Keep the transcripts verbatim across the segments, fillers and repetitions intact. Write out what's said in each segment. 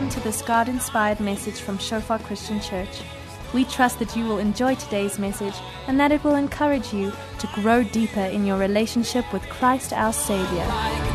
welcome to this God-inspired message from Shofar Christian Church. We trust that you will enjoy today's message and that it will encourage you to grow deeper in your relationship with Christ our Savior.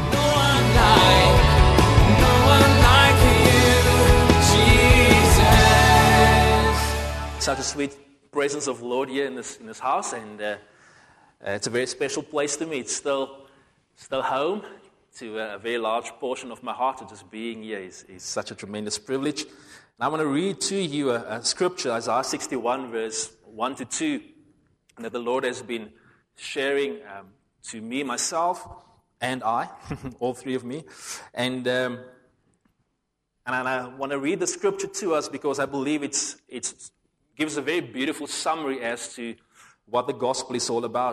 Such a sweet presence of Lord here in this in this house, and uh, uh, it's a very special place to me. It's still still home to a very large portion of my heart. And just being here is, is such a tremendous privilege. And I want to read to you a, a scripture, Isaiah sixty-one, verse one to two, that the Lord has been sharing um, to me, myself, and I, all three of me, and. Um, And I want to read the scripture to us because I believe it's it's gives a very beautiful summary as to what the gospel is all about.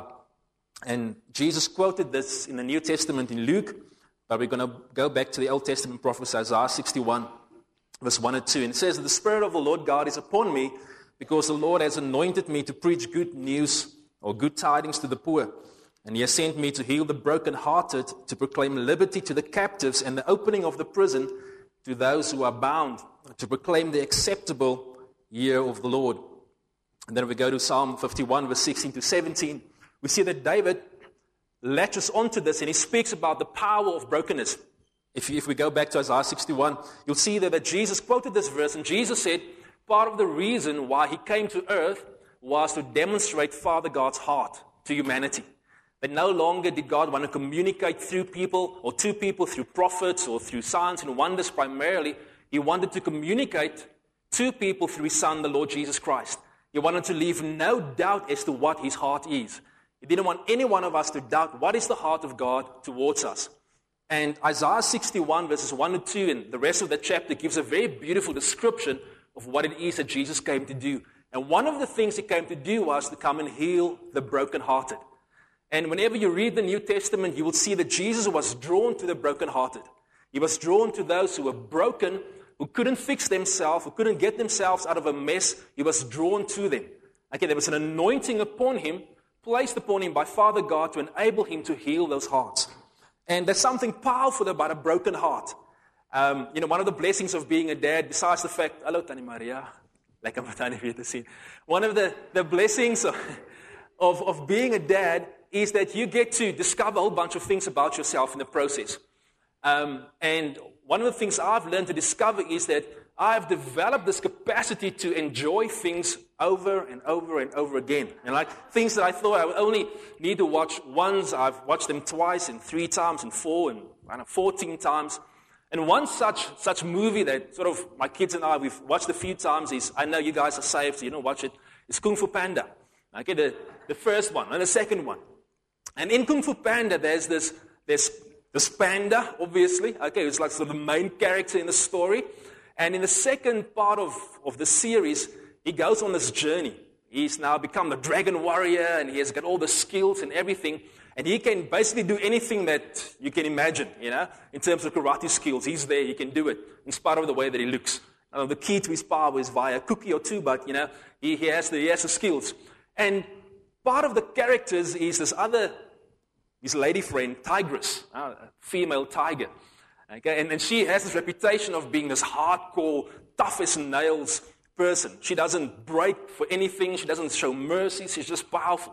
And Jesus quoted this in the New Testament in Luke, but we're going to go back to the Old Testament prophecy, Isaiah sixty-one, verse one and two. And it says, "The Spirit of the Lord God is upon me, because the Lord has anointed me to preach good news or good tidings to the poor. And He has sent me to heal the brokenhearted, to proclaim liberty to the captives and the opening of the prison to those who are bound, to proclaim the acceptable year of the Lord." And then we go to Psalm fifty-one, verse sixteen to seventeen. We see that David latches onto this and he speaks about the power of brokenness. If, if we go back to Isaiah sixty-one, you'll see that, that Jesus quoted this verse, and Jesus said part of the reason why He came to earth was to demonstrate Father God's heart to humanity. That no longer did God want to communicate through people or to people through prophets or through signs and wonders primarily. He wanted to communicate to people through His Son, the Lord Jesus Christ. He wanted to leave no doubt as to what His heart is. He didn't want any one of us to doubt what is the heart of God towards us. And Isaiah sixty-one, verses one and two, and the rest of the chapter gives a very beautiful description of what it is that Jesus came to do. And one of the things He came to do was to come and heal the brokenhearted. And whenever you read the New Testament, you will see that Jesus was drawn to the brokenhearted. He was drawn to those who were broken, who couldn't fix themselves, who couldn't get themselves out of a mess. He was drawn to them. Okay, there was an anointing upon Him, placed upon Him by Father God to enable Him to heal those hearts. And there's something powerful about a broken heart. Um, you know, one of the blessings of being a dad, besides the fact, hello, Tani Maria, like I'm Tani here to see. One of the, the blessings of, of, of being a dad is that you get to discover a whole bunch of things about yourself in the process. Um, and one of the things I've learned to discover is that I've developed this capacity to enjoy things over and over and over again. And like things that I thought I would only need to watch once, I've watched them twice and three times and four and I don't know, fourteen times. And one such such movie that sort of my kids and I, we've watched a few times is, I know you guys are saved, so you don't watch it, it's Kung Fu Panda. Okay, the, the first one and the second one. And in Kung Fu Panda, there's this, there's this panda, obviously. Okay, it's like sort of the main character in the story. And in the second part of, of the series, he goes on this journey. He's now become the dragon warrior, and he has got all the skills and everything. And he can basically do anything that you can imagine, you know, in terms of karate skills. He's there, he can do it, in spite of the way that he looks. Uh, the key to his power is via a cookie or two, but, you know, he, he, has the, he has the skills. And part of the characters is this other his lady friend, Tigress, uh, a female tiger. Okay, and, and she has this reputation of being this hardcore, tough as nails person. She doesn't break for anything. She doesn't show mercy. She's just powerful.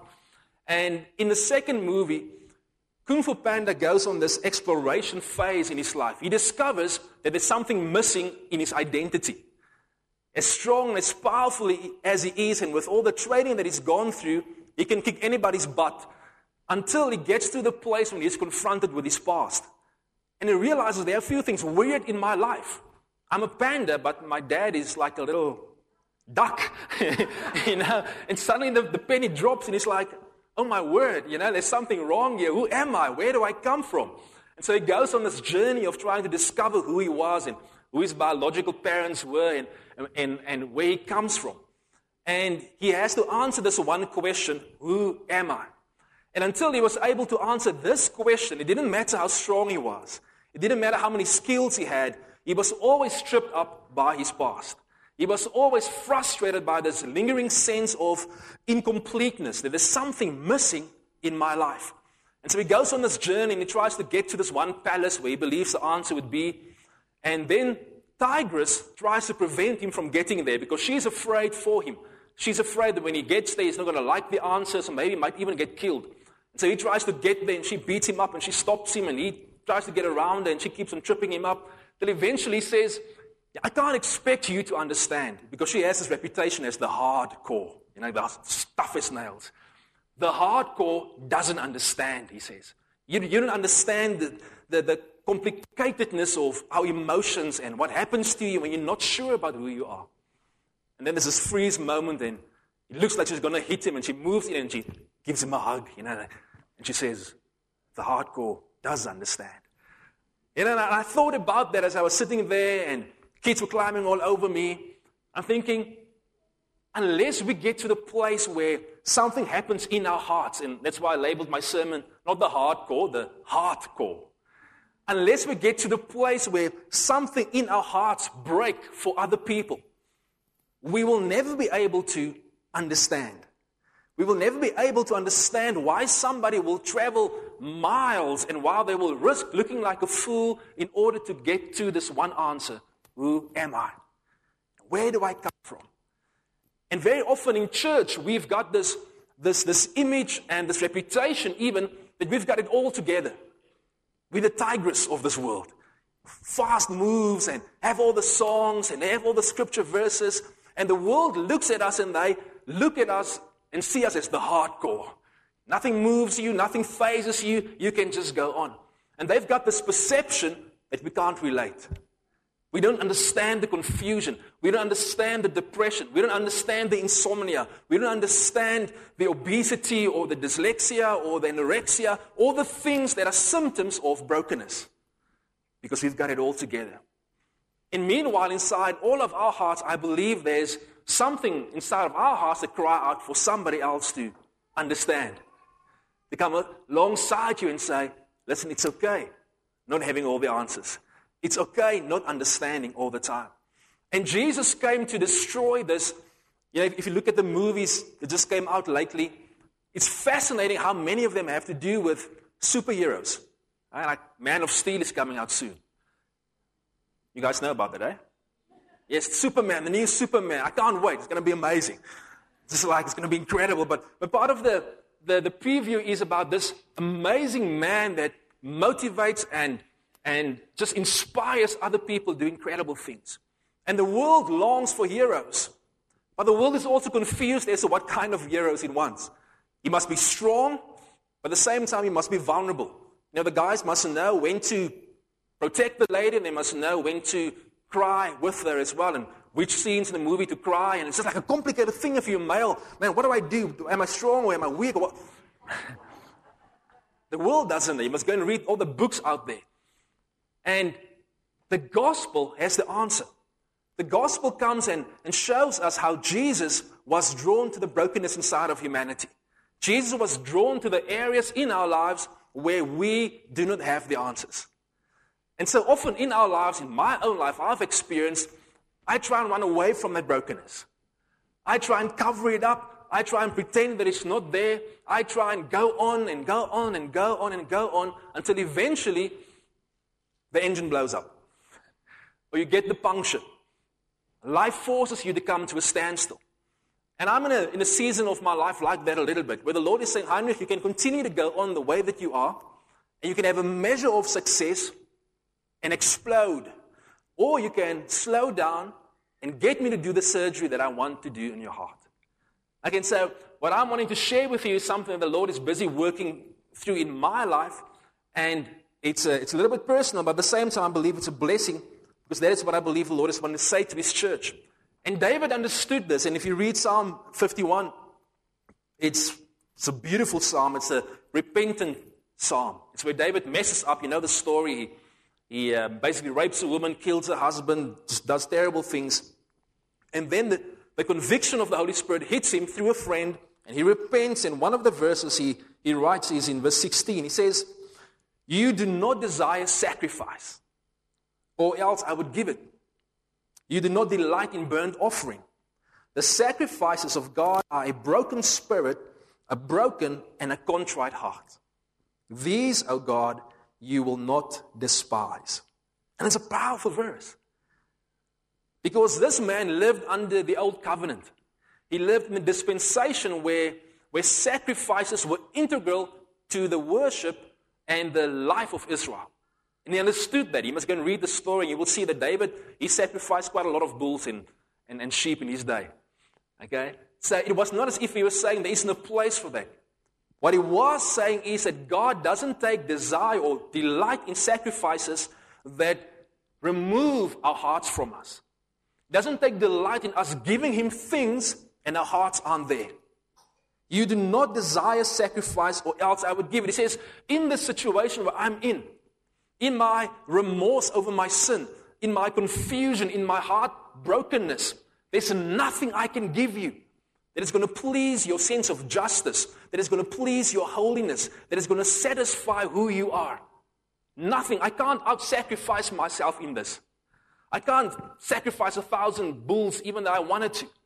And in the second movie, Kung Fu Panda goes on this exploration phase in his life. He discovers that there's something missing in his identity. As strong and as powerful as he is, and with all the training that he's gone through, he can kick anybody's butt. Until he gets to the place when he's confronted with his past. And he realizes there are a few things weird in my life. I'm a panda, but my dad is like a little duck. you know. And suddenly the, the penny drops and he's like, oh my word, you know, there's something wrong here. Who am I? Where do I come from? And so he goes on this journey of trying to discover who he was and who his biological parents were and, and, and where he comes from. And he has to answer this one question, who am I? And until he was able to answer this question, it didn't matter how strong he was. It didn't matter how many skills he had. He was always tripped up by his past. He was always frustrated by this lingering sense of incompleteness, that there's something missing in my life. And so he goes on this journey and he tries to get to this one palace where he believes the answer would be. And then tigress tries to prevent him from getting there because she's afraid for him. She's afraid that when he gets there, he's not going to like the answers, or maybe he might even get killed. And so he tries to get there, and she beats him up, and she stops him, and he tries to get around her, and she keeps on tripping him up. Then eventually he says, I can't expect you to understand, because she has this reputation as the hardcore, you know, the tough as nails. The hardcore doesn't understand, he says. You, you don't understand the, the, the complicatedness of our emotions and what happens to you when you're not sure about who you are. And then there's this freeze moment, and it looks like she's going to hit him, and she moves in and she gives him a hug, you know, and she says, the hardcore does understand. You know, and I thought about that as I was sitting there, and kids were climbing all over me. I'm thinking, unless we get to the place where something happens in our hearts, and that's why I labeled my sermon, not the hardcore, the heartcore. Unless we get to the place where something in our hearts break for other people, we will never be able to understand. We will never be able to understand why somebody will travel miles and why they will risk looking like a fool in order to get to this one answer. Who am I? Where do I come from? And very often in church, we've got this, this, this image and this reputation even that we've got it all together. We're the tigress of this world. Fast moves and have all the songs and they have all the scripture verses. And the world looks at us and they look at us and see us as the hardcore. Nothing moves you, nothing phases you, you can just go on. And they've got this perception that we can't relate. We don't understand the confusion. We don't understand the depression. We don't understand the insomnia. We don't understand the obesity or the dyslexia or the anorexia, all the things that are symptoms of brokenness. Because we've got it all together. And meanwhile, inside all of our hearts, I believe there's something inside of our hearts that cry out for somebody else to understand. They come alongside you and say, listen, it's okay not having all the answers. It's okay not understanding all the time. And Jesus came to destroy this. You know, if you look at the movies that just came out lately, it's fascinating how many of them have to do with superheroes. Right? Like Man of Steel is coming out soon. You guys know about that, eh? Yes, Superman, the new Superman. I can't wait. It's going to be amazing. It's just like, it's going to be incredible. But, but part of the, the, the preview is about this amazing man that motivates and, and just inspires other people to do incredible things. And the world longs for heroes. But the world is also confused as to what kind of heroes it wants. He must be strong, but at the same time, he must be vulnerable. You know, the guys must know when to protect the lady, and they must know when to cry with her as well, and which scenes in the movie to cry. And it's just like a complicated thing if you're male. Man, what do I do? Am I strong or am I weak? Or what? The world doesn't. You must go and read all the books out there. And the gospel has the answer. The gospel comes and, and shows us how Jesus was drawn to the brokenness inside of humanity. Jesus was drawn to the areas in our lives where we do not have the answers. And so often in our lives, in my own life, I've experienced, I try and run away from that brokenness. I try and cover it up. I try and pretend that it's not there. I try and go on and go on and go on and go on until eventually the engine blows up. Or you get the puncture. Life forces you to come to a standstill. And I'm in a, in a season of my life like that a little bit, where the Lord is saying, Heinrich, you can continue to go on the way that you are, and you can have a measure of success and explode. Or you can slow down and get me to do the surgery that I want to do in your heart. Okay, so what I'm wanting to share with you is something the Lord is busy working through in my life, and it's a, it's a little bit personal, but at the same time I believe it's a blessing, because that is what I believe the Lord is wanting to say to His church. And David understood this, and if you read Psalm fifty-one, it's, it's a beautiful psalm. It's a repentant psalm. It's where David messes up. You know the story. He, he uh, basically rapes a woman, kills her husband, just does terrible things. And then the, the conviction of the Holy Spirit hits him through a friend, and he repents. And one of the verses he, he writes is in verse sixteen. He says, "You do not desire sacrifice, or else I would give it. You do not delight in burnt offering. The sacrifices of God are a broken spirit, a broken and a contrite heart. These, O God, you will not despise." And it's a powerful verse. Because this man lived under the old covenant. He lived in a dispensation where, where sacrifices were integral to the worship and the life of Israel. And he understood that. You must go and read the story, and you will see that David, he sacrificed quite a lot of bulls and, and, and sheep in his day. Okay? So it was not as if he was saying there isn't a place for that. What he was saying is that God doesn't take desire or delight in sacrifices that remove our hearts from us. He doesn't take delight in us giving him things and our hearts aren't there. You do not desire sacrifice, or else I would give it. He says, in the situation where I'm in, in my remorse over my sin, in my confusion, in my heart brokenness, there's nothing I can give you that is going to please your sense of justice, that is going to please your holiness, that is going to satisfy who you are. Nothing. I can't out-sacrifice myself in this. I can't sacrifice a thousand bulls even though I wanted to.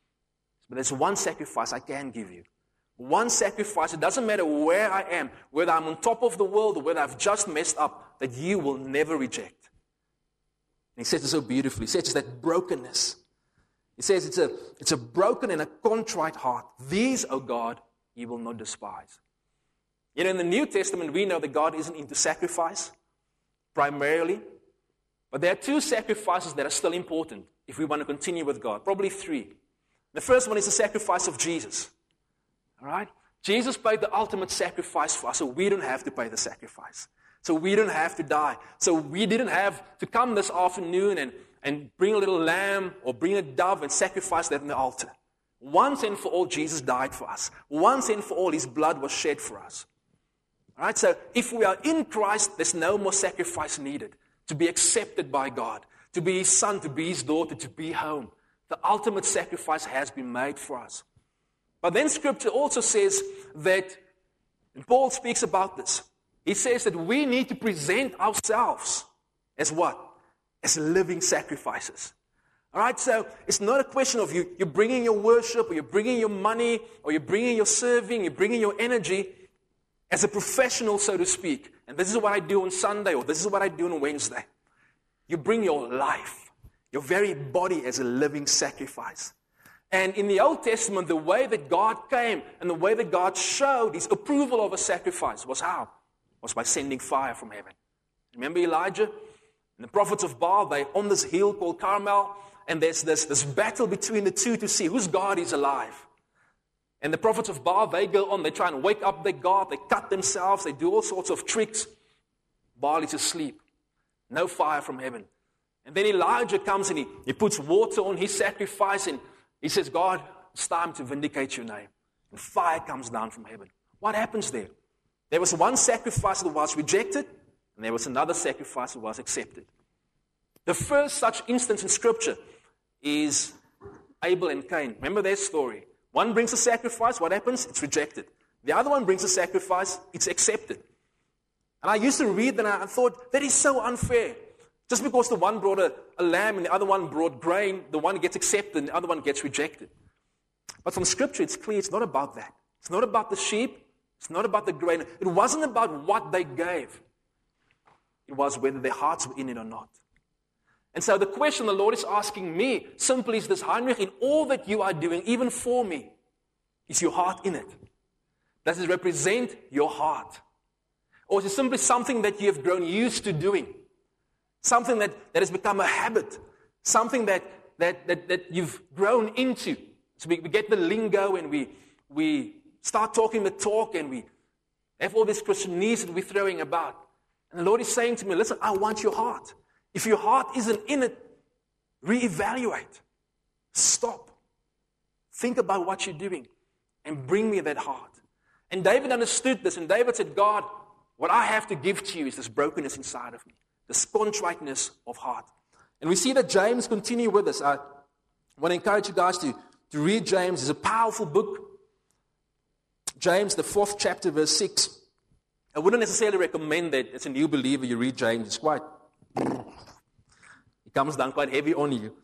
But there's one sacrifice I can give you. One sacrifice. It doesn't matter where I am, whether I'm on top of the world or whether I've just messed up, that you will never reject. And he says it so beautifully. He says it's that brokenness. He says it's a, it's a broken and a contrite heart. These, O God, you will not despise. You know, in the New Testament, we know that God isn't into sacrifice, primarily. But there are two sacrifices that are still important if we want to continue with God. Probably three. The first one is the sacrifice of Jesus. All right? Jesus paid the ultimate sacrifice for us, so we don't have to pay the sacrifice. So we don't have to die. So we didn't have to come this afternoon and, and bring a little lamb or bring a dove and sacrifice that on the altar. Once and for all, Jesus died for us. Once and for all, his blood was shed for us. All right? So if we are in Christ, there's no more sacrifice needed to be accepted by God, to be his son, to be his daughter, to be home. The ultimate sacrifice has been made for us. But then Scripture also says that, and Paul speaks about this, he says that we need to present ourselves as what? As living sacrifices. All right, so it's not a question of you, you're bringing your worship, or you're bringing your money, or you're bringing your serving, you're bringing your energy as a professional, so to speak. And this is what I do on Sunday, or this is what I do on Wednesday. You bring your life, your very body as a living sacrifice. And in the Old Testament, the way that God came and the way that God showed his approval of a sacrifice was how? Was by sending fire from heaven. Remember Elijah? And the prophets of Baal, they're on this hill called Carmel, and there's this, this battle between the two to see whose God is alive. And the prophets of Baal, they go on, they try and wake up their God, they cut themselves, they do all sorts of tricks. Baal is asleep. No fire from heaven. And then Elijah comes and he, he puts water on his sacrifice and he says, God, it's time to vindicate your name. And fire comes down from heaven. What happens there? There was one sacrifice that was rejected, and there was another sacrifice that was accepted. The first such instance in Scripture is Abel and Cain. Remember their story. One brings a sacrifice, what happens? It's rejected. The other one brings a sacrifice, it's accepted. And I used to read that and I thought, that is so unfair. Just because the one brought a, a lamb and the other one brought grain, the one gets accepted and the other one gets rejected. But from Scripture, it's clear it's not about that. It's not about the sheep. It's not about the grain. It wasn't about what they gave. It was whether their hearts were in it or not. And so the question the Lord is asking me simply is this, Heinrich, in all that you are doing, even for me, is your heart in it? Does it represent your heart? Or is it simply something that you have grown used to doing? Something that, that has become a habit. Something that, that, that, that you've grown into. So we, we get the lingo and we, we start talking the talk and we have all these Christianese that we're throwing about. And the Lord is saying to me, listen, I want your heart. If your heart isn't in it, reevaluate. Stop. Think about what you're doing and bring me that heart. And David understood this, and David said, God, what I have to give to you is this brokenness inside of me, this contriteness of heart. And we see that James continue with us. I want to encourage you guys to, to read James. It's a powerful book. James, the fourth chapter, verse six. I wouldn't necessarily recommend that as a new believer you read James. It's quite, it comes down quite heavy on you.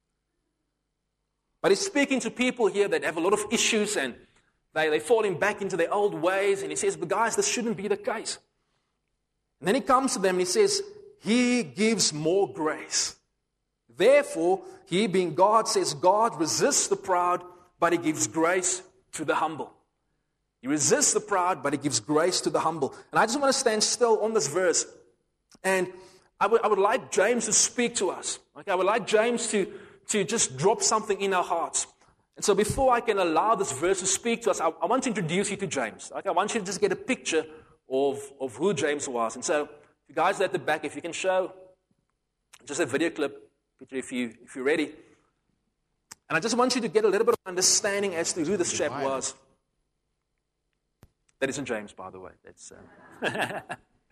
But he's speaking to people here that have a lot of issues and they, they're falling back into their old ways. And he says, but guys, this shouldn't be the case. And then he comes to them and he says, he gives more grace. Therefore, he being God says, God resists the proud, but he gives grace to the humble. He resists the proud, but he gives grace to the humble. And I just want to stand still on this verse. And I would, I would like James to speak to us. Okay? I would like James to, to just drop something in our hearts. And so before I can allow this verse to speak to us, I, I want to introduce you to James. Okay? I want you to just get a picture of, of who James was. And so, you guys at the back, if you can show just a video clip, Peter, if, you, if you're ready. And I just want you to get a little bit of understanding as to who this chap was. That isn't James, by the way. That's... Uh,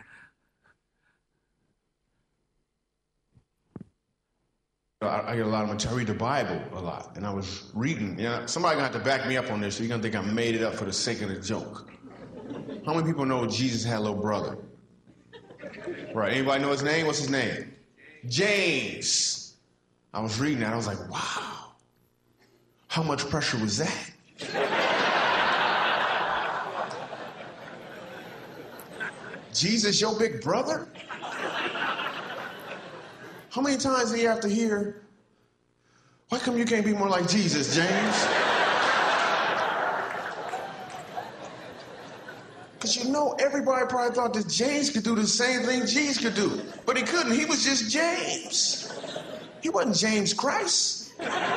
I get a lot of material. I read the Bible a lot, and I was reading. You know, somebody got to back me up on this, so you're gonna think I made it up for the sake of the joke. How many people know Jesus had a little brother? Right? Anybody know his name? What's his name? James. I was reading that. I was like, wow. How much pressure was that? Jesus, your big brother? How many times do you have to hear, why come you can't be more like Jesus, James? Because you know, everybody probably thought that James could do the same thing Jesus could do. But he couldn't. He was just James. He wasn't James Christ.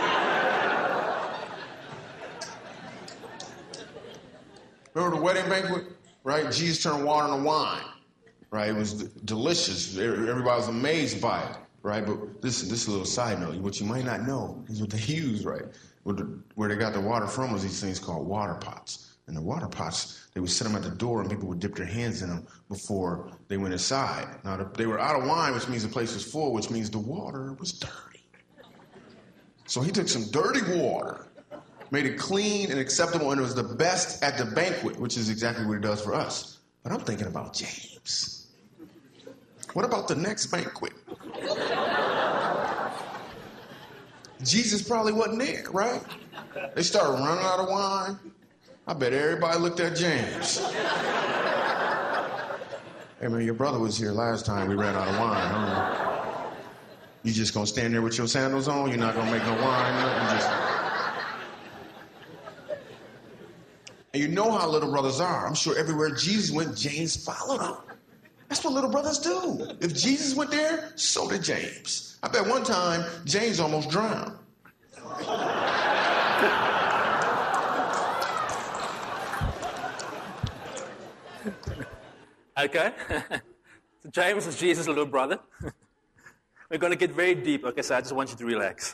Remember the wedding banquet? Right? Jesus turned water into wine. Right? It was delicious. Everybody was amazed by it. Right, but this, this is a little side note. What you might not know is what they use, right? Where, the, where they got the water from was these things called water pots. And the water pots, they would set them at the door and people would dip their hands in them before they went inside. Now, they were out of wine, which means the place was full, which means the water was dirty. So he took some dirty water, made it clean and acceptable, and it was the best at the banquet, which is exactly what he does for us. But I'm thinking about James. What about the next banquet? Jesus probably wasn't there, right? They started running out of wine. I bet everybody looked at James. Hey, man, your brother was here last time we ran out of wine. Huh? You just gonna stand there with your sandals on? You're not gonna make no wine? Nothing? Just... And you know how little brothers are. I'm sure everywhere Jesus went, James followed him. That's what little brothers do. If Jesus went there, so did James. I bet one time, James almost drowned. Okay. So James is Jesus' little brother. We're going to get very deep. Okay, so I just want you to relax.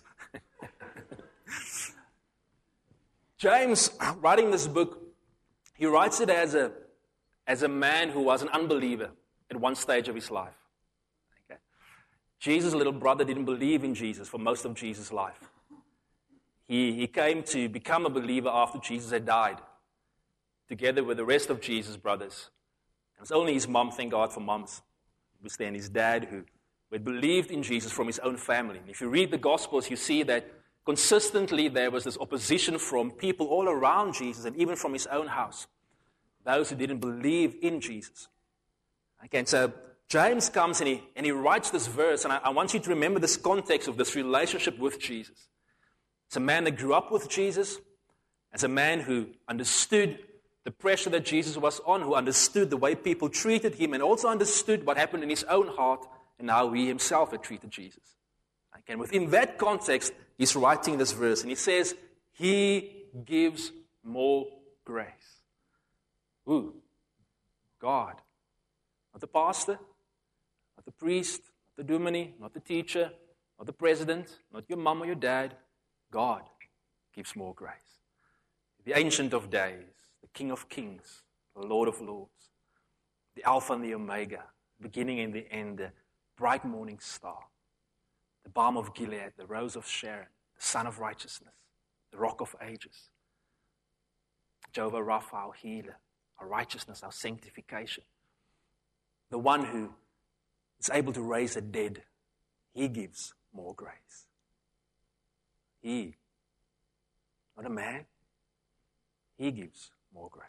James, writing this book, he writes it as a, as a man who was an unbeliever at one stage of his life. Okay. Jesus' little brother didn't believe in Jesus for most of Jesus' life. He, he came to become a believer after Jesus had died, together with the rest of Jesus' brothers. It was only his mom, thank God for moms, and his dad who had believed in Jesus from his own family. And if you read the Gospels, you see that consistently there was this opposition from people all around Jesus and even from his own house, those who didn't believe in Jesus. Okay, and so James comes and he, and he writes this verse, and I, I want you to remember this context of this relationship with Jesus. It's a man that grew up with Jesus, as a man who understood the pressure that Jesus was on, who understood the way people treated him, and also understood what happened in his own heart and how he himself had treated Jesus. Okay, and within that context, he's writing this verse, and he says, he gives more grace. Who? God. Not the pastor, not the priest, not the dominie, not the teacher, not the president, not your mom or your dad. God gives more grace. The Ancient of Days, the King of Kings, the Lord of Lords, the Alpha and the Omega, beginning and the end, the bright morning star, the balm of Gilead, the rose of Sharon, the Son of Righteousness, the Rock of Ages, Jehovah Rapha, our healer, our righteousness, our sanctification, the one who is able to raise the dead. He gives more grace. He, not a man, he gives more grace.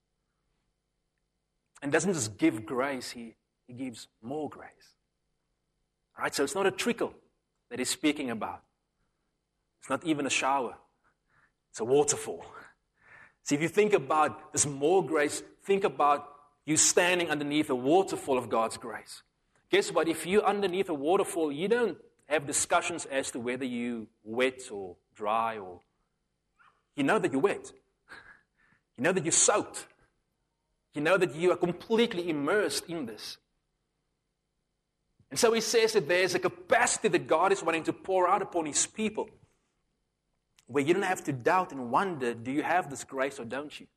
And doesn't just give grace, he, he gives more grace. All right, so it's not a trickle. that he's speaking about. It's not even a shower. It's a waterfall. See, if you think about this more grace, think about you standing underneath a waterfall of God's grace. Guess what? If you're underneath a waterfall, you don't have discussions as to whether you're wet or dry, or you know that you're wet. You know that you're soaked. You know that you are completely immersed in this. And so he says that there's a capacity that God is wanting to pour out upon his people, where you don't have to doubt and wonder, do you have this grace or don't you?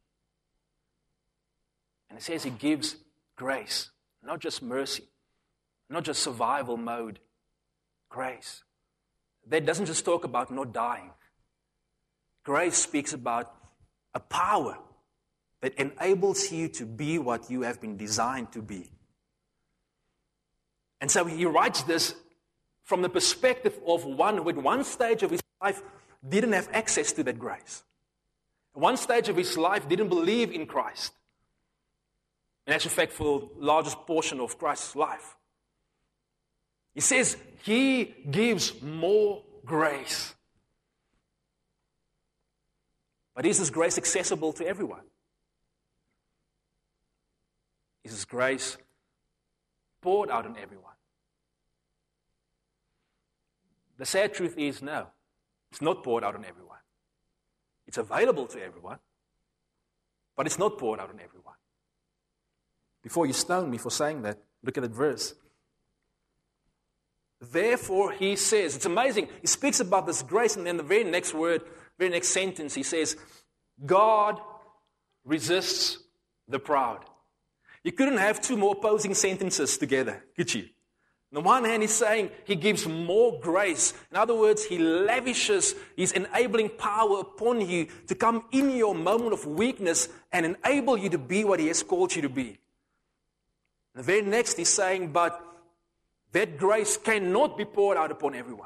And it says he gives grace, not just mercy, not just survival mode, grace. That doesn't just talk about not dying. Grace speaks about a power that enables you to be what you have been designed to be. And so he writes this from the perspective of one who at one stage of his life didn't have access to that grace. At one stage of his life didn't believe in Christ. And that's in fact for the largest portion of Christ's life. He says he gives more grace. But is this grace accessible to everyone? Is this grace poured out on everyone? The sad truth is no. It's not poured out on everyone. It's available to everyone, but it's not poured out on everyone. Before you stone me for saying that, look at that verse. Therefore, he says, it's amazing. He speaks about this grace, and then the very next word, very next sentence, he says, God resists the proud. You couldn't have two more opposing sentences together, could you? On the one hand, he's saying he gives more grace. In other words, he lavishes his enabling power upon you to come in your moment of weakness and enable you to be what he has called you to be. And the very next, he's saying, but that grace cannot be poured out upon everyone,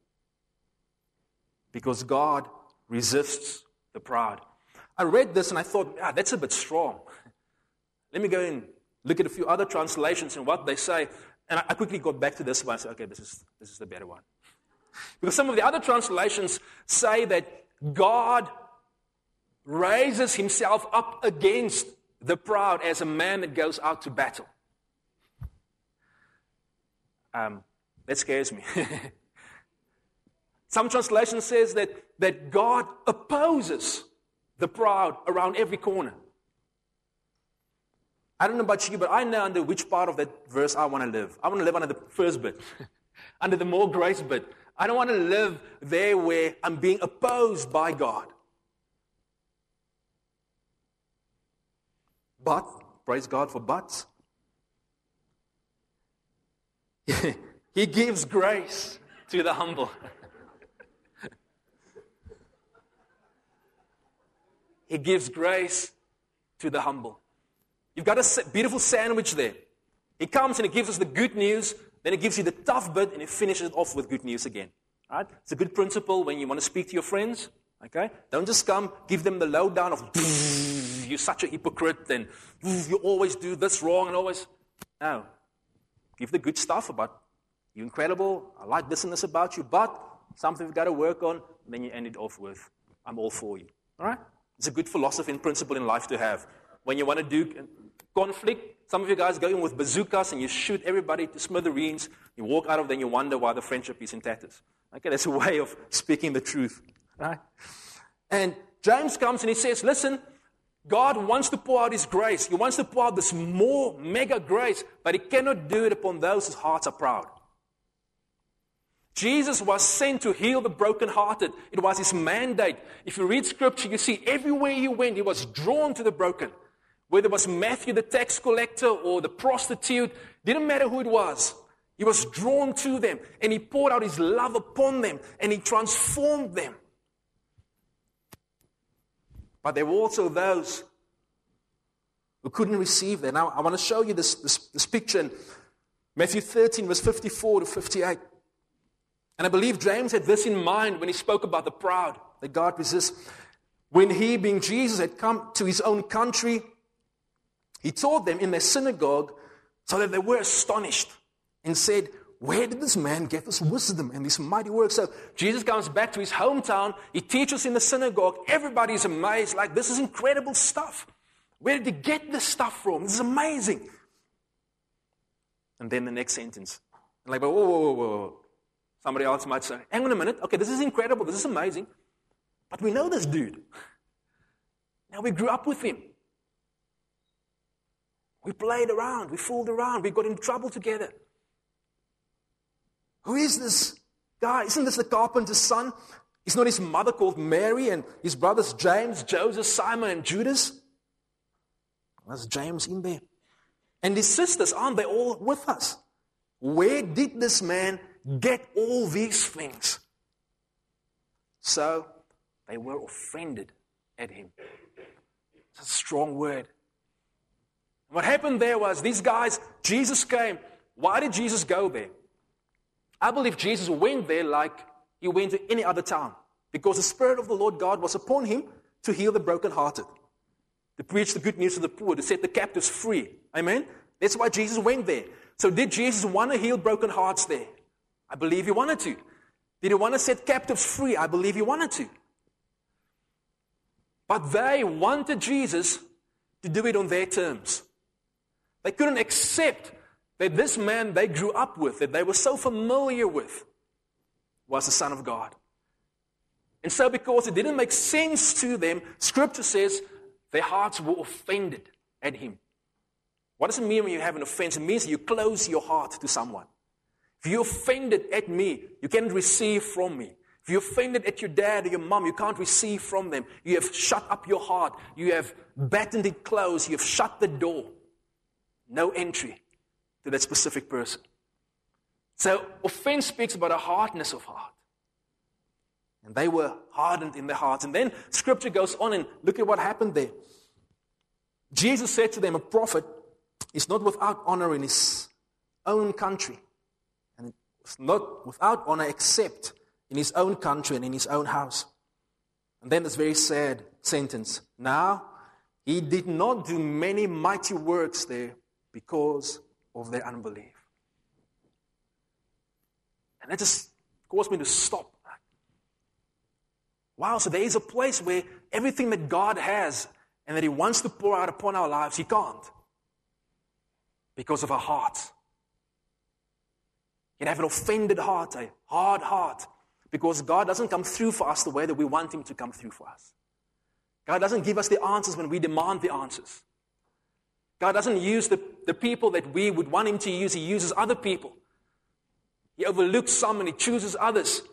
because God resists the proud. I read this and I thought, ah, that's a bit strong. Let me go and look at a few other translations and what they say. And I quickly got back to this one and said, okay, this is, this is the better one. Because some of the other translations say that God raises himself up against the proud as a man that goes out to battle. Um, that scares me. Some translation says that, that God opposes the proud around every corner. I don't know about you, but I know under which part of that verse I want to live. I want to live under the first bit, under the more grace bit. I don't want to live there where I'm being opposed by God. But, praise God for buts. He gives grace to the humble. He gives grace to the humble. You've got a beautiful sandwich there. He comes and he gives us the good news, then he gives you the tough bit, and he finishes it off with good news again. Right? It's a good principle when you want to speak to your friends. Okay? Don't just come, give them the lowdown of, you're such a hypocrite, and you always do this wrong, and always. No. Give the good stuff about, you're incredible, I like this and this about you, but something we've got to work on, and then you end it off with, I'm all for you. All right? It's a good philosophy and principle in life to have. When you want to do conflict, some of you guys go in with bazookas and you shoot everybody to smithereens. You walk out of there and you wonder why the friendship is in tatters. Okay, that's a way of speaking the truth. Right? And James comes and he says, listen, God wants to pour out his grace. He wants to pour out this more mega grace, but he cannot do it upon those whose hearts are proud. Jesus was sent to heal the brokenhearted. It was his mandate. If you read scripture, you see everywhere he went, he was drawn to the broken. Whether it was Matthew, the tax collector, or the prostitute, didn't matter who it was. He was drawn to them, and he poured out his love upon them, and he transformed them. But there were also those who couldn't receive that. Now, I want to show you this, this, this picture in Matthew thirteen, verse fifty-four to fifty-eight. And I believe James had this in mind when he spoke about the proud, that God resists. When he, being Jesus, had come to his own country, he taught them in their synagogue so that they were astonished and said, where did this man get this wisdom and this mighty work? So Jesus comes back to his hometown. He teaches in the synagogue. Everybody's amazed. Like, this is incredible stuff. Where did he get this stuff from? This is amazing. And then the next sentence. Like, whoa, whoa, whoa, whoa. Somebody else might say, hang on a minute. Okay, this is incredible. This is amazing. But we know this dude. Now, we grew up with him. We played around. We fooled around. We got in trouble together. Who is this guy? Isn't this the carpenter's son? Is not his mother called Mary and his brothers James, Joseph, Simon, and Judas? There's James in there. And his sisters, aren't they all with us? Where did this man get all these things? So they were offended at him. It's a strong word. What happened there was these guys, Jesus came. Why did Jesus go there? I believe Jesus went there like he went to any other town, because the Spirit of the Lord God was upon him to heal the brokenhearted, to preach the good news to the poor, to set the captives free. Amen? That's why Jesus went there. So did Jesus want to heal broken hearts there? I believe he wanted to. Did he want to set captives free? I believe he wanted to. But they wanted Jesus to do it on their terms. They couldn't accept that this man they grew up with, that they were so familiar with, was the Son of God. And so because it didn't make sense to them, Scripture says their hearts were offended at him. What does it mean when you have an offense? It means you close your heart to someone. If you're offended at me, you can't receive from me. If you're offended at your dad or your mom, you can't receive from them. You have shut up your heart. You have battened it closed. You have shut the door. No entry to that specific person. So offense speaks about a hardness of heart. And they were hardened in their hearts. And then Scripture goes on and look at what happened there. Jesus said to them, a prophet is not without honor in his own country. And it's not without honor except in his own country and in his own house. And then this very sad sentence. Now, he did not do many mighty works there because of their unbelief. And that just caused me to stop. Wow, so there is a place where everything that God has and that he wants to pour out upon our lives, he can't. Because of our hearts. You can have an offended heart, a hard heart. Because God doesn't come through for us the way that we want him to come through for us. God doesn't give us the answers when we demand the answers. God doesn't use the, the people that we would want him to use. He uses other people. He overlooks some and he chooses others.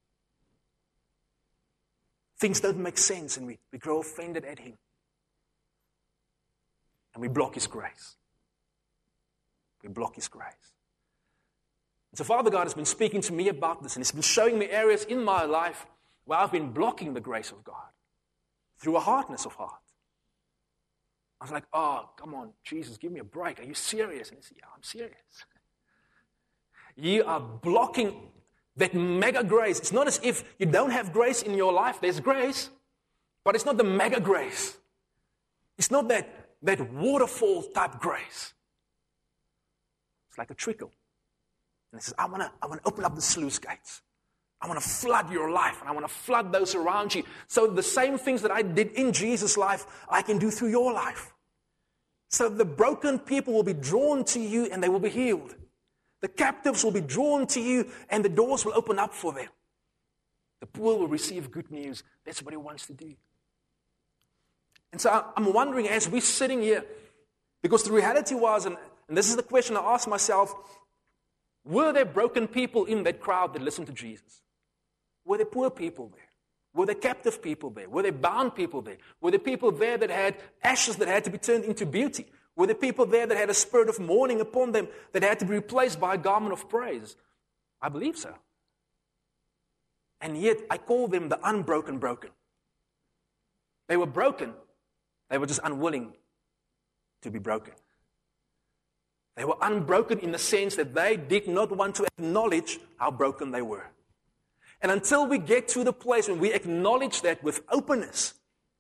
Things don't make sense and we, we grow offended at him. And we block his grace. We block his grace. And so Father God has been speaking to me about this, and he's been showing me areas in my life where I've been blocking the grace of God through a hardness of heart. I was like, oh, come on, Jesus, give me a break. Are you serious? And he said, yeah, I'm serious. You are blocking that mega grace. It's not as if you don't have grace in your life. There's grace, but it's not the mega grace. It's not that, that waterfall type grace. It's like a trickle. And he says, I want to I want to open up the sluice gates. I want to flood your life, and I want to flood those around you. So the same things that I did in Jesus' life, I can do through your life. So the broken people will be drawn to you, and they will be healed. The captives will be drawn to you, and the doors will open up for them. The poor will receive good news. That's what he wants to do. And so I'm wondering, as we're sitting here, because the reality was, and, and this is the question I asked myself, were there broken people in that crowd that listened to Jesus? Were there poor people there? Were there captive people there? Were there bound people there? Were there people there that had ashes that had to be turned into beauty? Were there people there that had a spirit of mourning upon them that had to be replaced by a garment of praise? I believe so. And yet, I call them the unbroken broken. They were broken. They were just unwilling to be broken. They were unbroken in the sense that they did not want to acknowledge how broken they were. And until we get to the place when we acknowledge that with openness.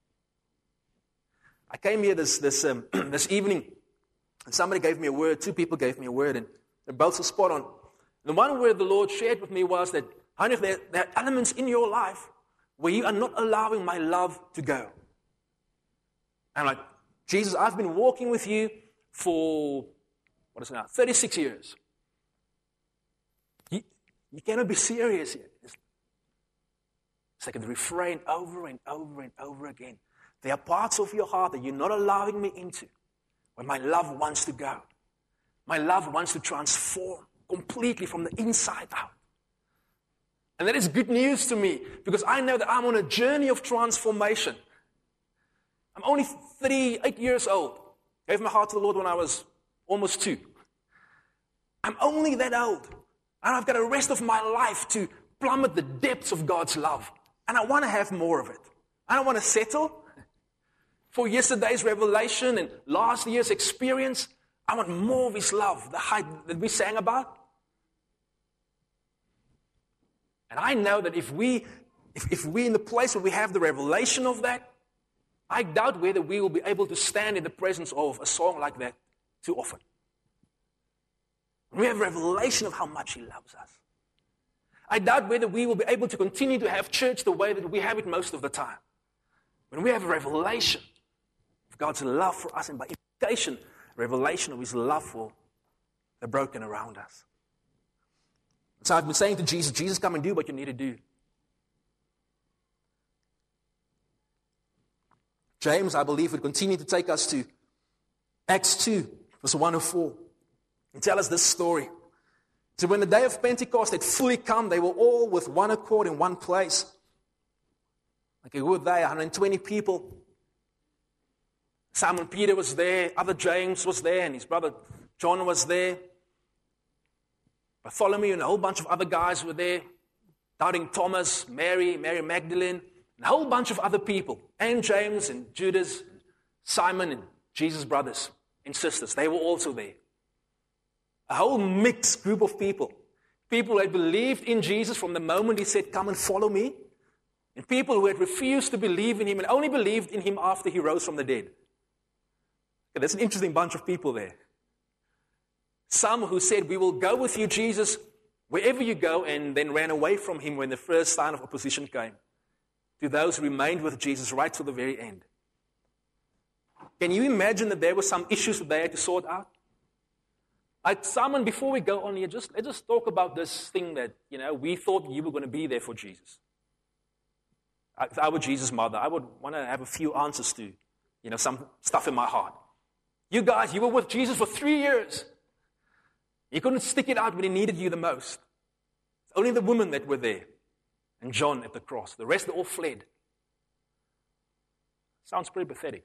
I came here this this um, this evening, and somebody gave me a word. Two people gave me a word, and they're both so spot on. The one where the Lord shared with me was that, I know there, there are elements in your life where you are not allowing my love to go. And I'm like, Jesus, I've been walking with you for, what is it now, thirty-six years. You, you cannot be serious here. It's, it's like a refrain over and over and over again. There are parts of your heart that you're not allowing me into, where my love wants to go. My love wants to transform completely from the inside out. And that is good news to me, because I know that I'm on a journey of transformation. I'm only thirty-eight years old. Gave my heart to the Lord when I was almost two. I'm only that old. And I've got the rest of my life to plummet the depths of God's love. And I want to have more of it. I don't want to settle for yesterday's revelation and last year's experience. I want more of His love, the height that we sang about. And I know that if we, if, if we're in the place where we have the revelation of that, I doubt whether we will be able to stand in the presence of a song like that too often. We have revelation of how much He loves us. I doubt whether we will be able to continue to have church the way that we have it most of the time. When we have a revelation of God's love for us, and by implication, revelation of His love for the broken around us. So I've been saying to Jesus, Jesus, come and do what you need to do. James, I believe, would continue to take us to Acts two, verse one to four, and tell us this story. So when the day of Pentecost had fully come, they were all with one accord in one place. Okay, who were they? one hundred twenty people. Simon Peter was there, other James was there, and his brother John was there. Bartholomew and a whole bunch of other guys were there. Doubting Thomas, Mary, Mary Magdalene, and a whole bunch of other people. And James and Judas, Simon and Jesus' brothers and sisters. They were also there. A whole mixed group of people. People who had believed in Jesus from the moment He said, come and follow me. And people who had refused to believe in Him and only believed in Him after He rose from the dead. Okay, there's an interesting bunch of people there. Some who said, we will go with you, Jesus, wherever you go, and then ran away from Him when the first sign of opposition came. To those who remained with Jesus right to the very end. Can you imagine that there were some issues that they had to sort out? Like, Simon, before we go on here, just let's just talk about this thing that, you know, we thought you were going to be there for Jesus. If I were Jesus' mother, I would want to have a few answers to, you know, some stuff in my heart. You guys, you were with Jesus for three years. You couldn't stick it out when He needed you the most. It's only the women that were there. And John at the cross. The rest all fled. Sounds pretty pathetic.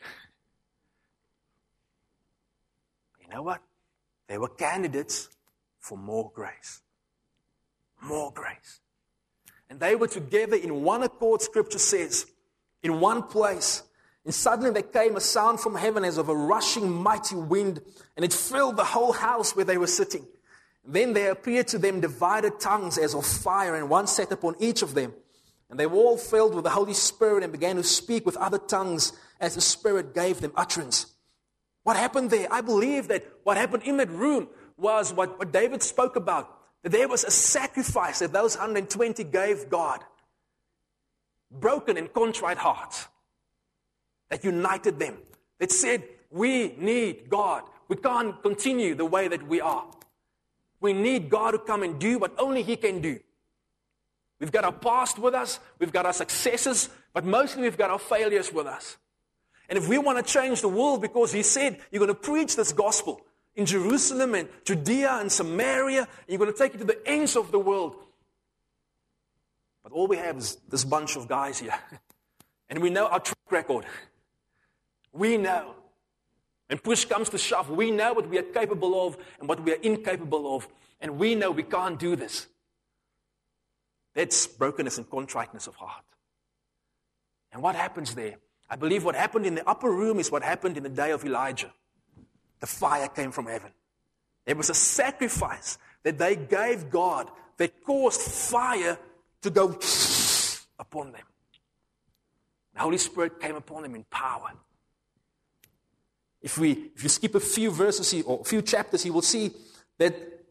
You know what? They were candidates for more grace. More grace. And they were together in one accord, Scripture says, in one place. And suddenly there came a sound from heaven as of a rushing mighty wind, and it filled the whole house where they were sitting. Then there appeared to them divided tongues as of fire, and one sat upon each of them. And they were all filled with the Holy Spirit and began to speak with other tongues as the Spirit gave them utterance. What happened there? I believe that what happened in that room was what, what David spoke about. That there was a sacrifice that those one hundred twenty gave God. Broken and contrite hearts. That united them. That said, we need God. We can't continue the way that we are. We need God to come and do what only He can do. We've got our past with us. We've got our successes. But mostly we've got our failures with us. And if we want to change the world, because He said, you're going to preach this gospel in Jerusalem and Judea and Samaria, and you're going to take it to the ends of the world. But all we have is this bunch of guys here. And we know our track record. We know. When push comes to shove, we know what we are capable of and what we are incapable of. And we know we can't do this. That's brokenness and contriteness of heart. And what happens there? I believe what happened in the upper room is what happened in the day of Elijah. The fire came from heaven. There was a sacrifice that they gave God that caused fire to go upon them. The Holy Spirit came upon them in power. If we, if you skip a few verses here, or a few chapters, you will see that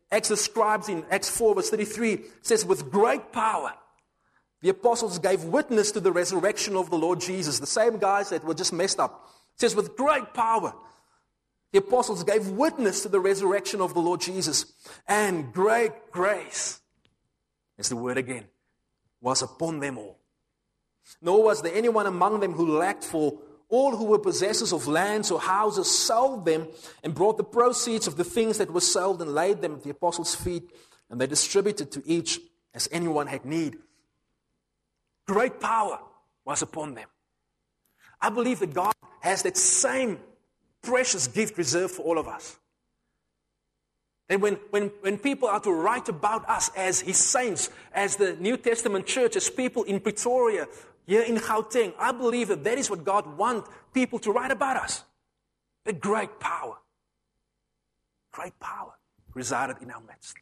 Acts describes in Acts four verse thirty-three, it says, with great power, the apostles gave witness to the resurrection of the Lord Jesus. The same guys that were just messed up. It says, with great power, the apostles gave witness to the resurrection of the Lord Jesus. And great grace, is the word again, was upon them all. Nor was there anyone among them who lacked, for all who were possessors of lands or houses sold them and brought the proceeds of the things that were sold and laid them at the apostles' feet, and they distributed to each as anyone had need. Great power was upon them. I believe that God has that same precious gift reserved for all of us. And when, when, when people are to write about us as His saints, as the New Testament church, as people in Pretoria, here in Gauteng, I believe that that is what God wants people to write about us. The great power. Great power resided in our midst.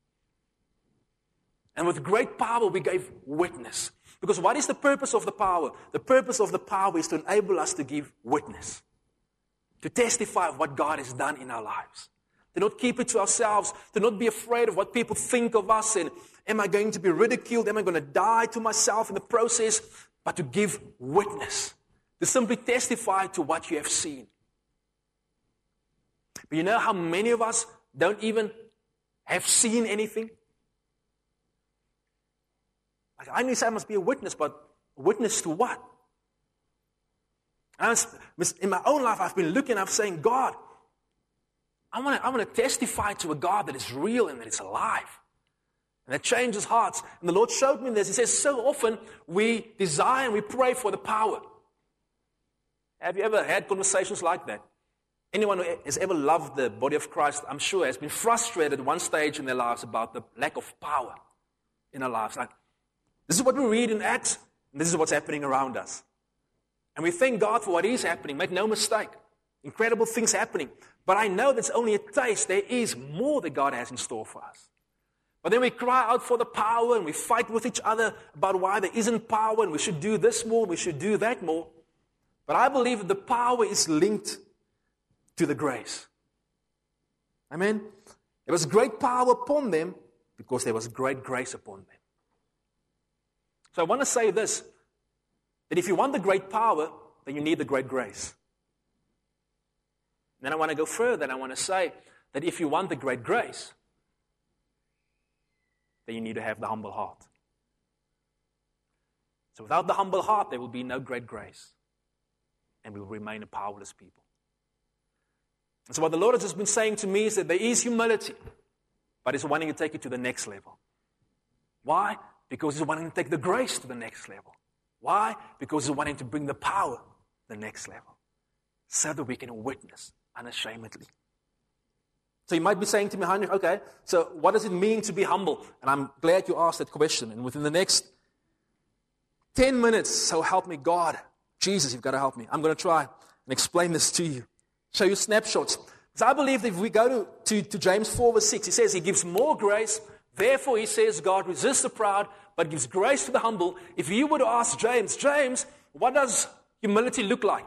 And with great power we gave witness. Because what is the purpose of the power? The purpose of the power is to enable us to give witness. To testify of what God has done in our lives. To not keep it to ourselves. To not be afraid of what people think of us. And am I going to be ridiculed? Am I going to die to myself in the process? But to give witness. To simply testify to what you have seen. But you know how many of us don't even have seen anything? Like, I knew I must be a witness, but a witness to what? And in my own life, I've been looking, I'm saying, God, I want to I want to testify to a God that is real and that is alive. And that changes hearts. And the Lord showed me this. He says, so often we desire and we pray for the power. Have you ever had conversations like that? Anyone who has ever loved the body of Christ, I'm sure, has been frustrated at one stage in their lives about the lack of power in our lives. Like, this is what we read in Acts, and this is what's happening around us. And we thank God for what is happening. Make no mistake. Incredible things happening. But I know that's only a taste. There is more that God has in store for us. But then we cry out for the power and we fight with each other about why there isn't power and we should do this more, we should do that more. But I believe that the power is linked to the grace. Amen? There was great power upon them because there was great grace upon them. So I want to say this, that if you want the great power, then you need the great grace. And then I want to go further and I want to say that if you want the great grace, then you need to have the humble heart. So without the humble heart, there will be no great grace. And we will remain a powerless people. And so what the Lord has just been saying to me is that there is humility, but He's wanting to take it to the next level. Why? Because He's wanting to take the grace to the next level. Why? Because He's wanting to bring the power to the next level. So that we can witness unashamedly. So you might be saying to me, Heinrich, okay, so what does it mean to be humble? And I'm glad you asked that question. And within the next ten minutes, so help me God, Jesus, you've got to help me. I'm going to try and explain this to you. Show you snapshots. Because I believe that if we go to, to, to James four verse six, he says He gives more grace. Therefore, He says, God resists the proud, but gives grace to the humble. If you were to ask James, James, what does humility look like?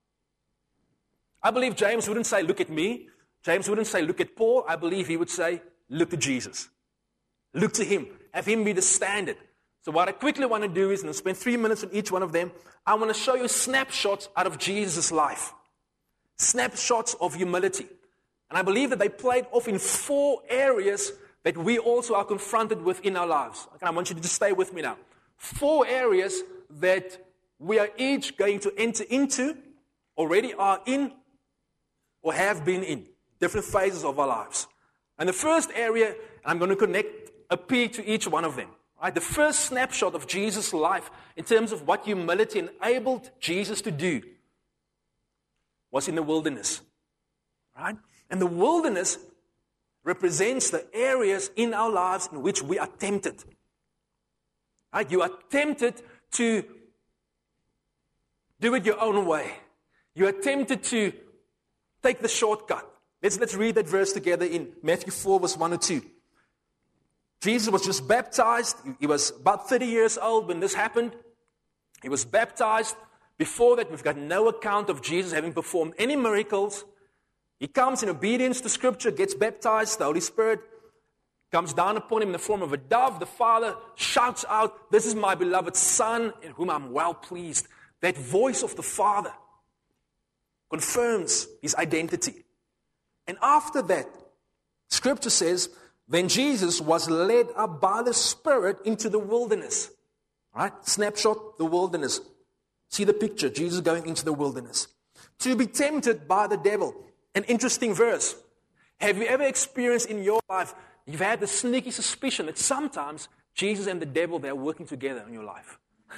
I believe James wouldn't say, look at me. James wouldn't say, look at Paul. I believe he would say, look to Jesus. Look to Him. Have Him be the standard. So what I quickly want to do is, and I'll spend three minutes on each one of them, I want to show you snapshots out of Jesus' life. Snapshots of humility. And I believe that they played off in four areas that we also are confronted with in our lives. Okay, I want you to just stay with me now. Four areas that we are each going to enter into, already are in, or have been in. Different phases of our lives. And the first area, and I'm going to connect a P to each one of them. Right? The first snapshot of Jesus' life in terms of what humility enabled Jesus to do was in the wilderness. Right? And the wilderness represents the areas in our lives in which we are tempted. Right? You are tempted to do it your own way. You are tempted to take the shortcut. Let's, let's read that verse together in Matthew four, verse one and two. Jesus was just baptized. He was about thirty years old when this happened. He was baptized. Before that, we've got no account of Jesus having performed any miracles. He comes in obedience to Scripture, gets baptized. The Holy Spirit comes down upon him in the form of a dove. The Father shouts out, "This is my beloved Son, in whom I'm well pleased." That voice of the Father confirms his identity. And after that, Scripture says, then Jesus was led up by the Spirit into the wilderness. Right? Snapshot, the wilderness. See the picture, Jesus going into the wilderness. To be tempted by the devil. An interesting verse. Have you ever experienced in your life, you've had the sneaky suspicion that sometimes Jesus and the devil, they're working together in your life?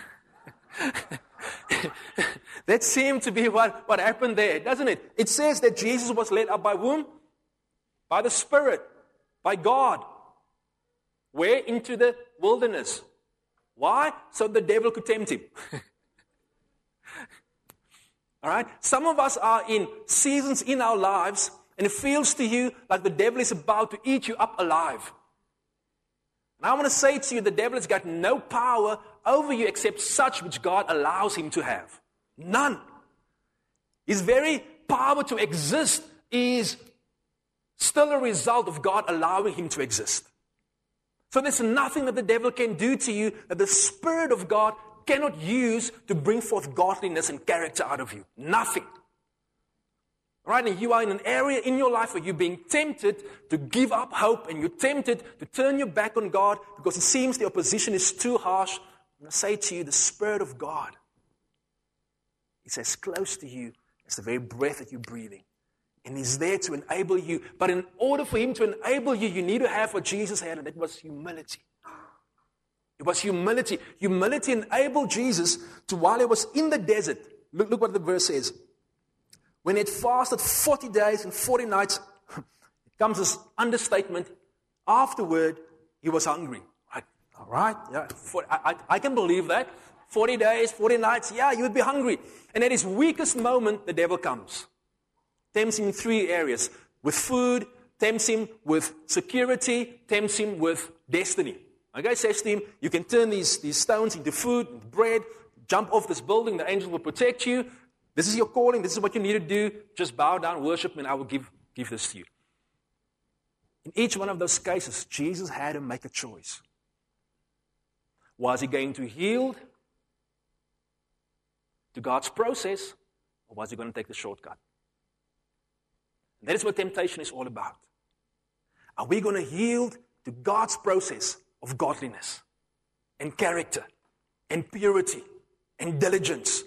That seemed to be what, what happened there, doesn't it? It says that Jesus was led up by whom? By the Spirit, by God. Where? Into the wilderness. Why? So the devil could tempt him. All right? Some of us are in seasons in our lives, and it feels to you like the devil is about to eat you up alive. And I want to say to you, the devil has got no power over you except such which God allows him to have. None. His very power to exist is still a result of God allowing him to exist. So there's nothing that the devil can do to you that the Spirit of God cannot use to bring forth godliness and character out of you. Nothing. Right? And you are in an area in your life where you're being tempted to give up hope, and you're tempted to turn your back on God because it seems the opposition is too harsh. And I say to you, the Spirit of God is as close to you as the very breath that you're breathing. And He's there to enable you. But in order for Him to enable you, you need to have what Jesus had, and that was humility. It was humility. Humility enabled Jesus to, while He was in the desert, look, look what the verse says. When He had fasted forty days and forty nights, it comes this understatement. Afterward, He was hungry. Like, all right, yeah, for, I, I, I can believe that. forty days, forty nights, yeah, you would be hungry. And at His weakest moment, the devil comes. Tempts Him in three areas. With food, tempts Him with security, tempts Him with destiny. Okay, says to Him, you can turn these, these stones into food, into bread, jump off this building, the angels will protect you. This is your calling, this is what you need to do. Just bow down, worship me, and I will give, give this to you. In each one of those cases, Jesus had to make a choice. Was He going to yield to God's process, or was He going to take the shortcut? And that is what temptation is all about. Are we going to yield to God's process of godliness and character and purity and diligence?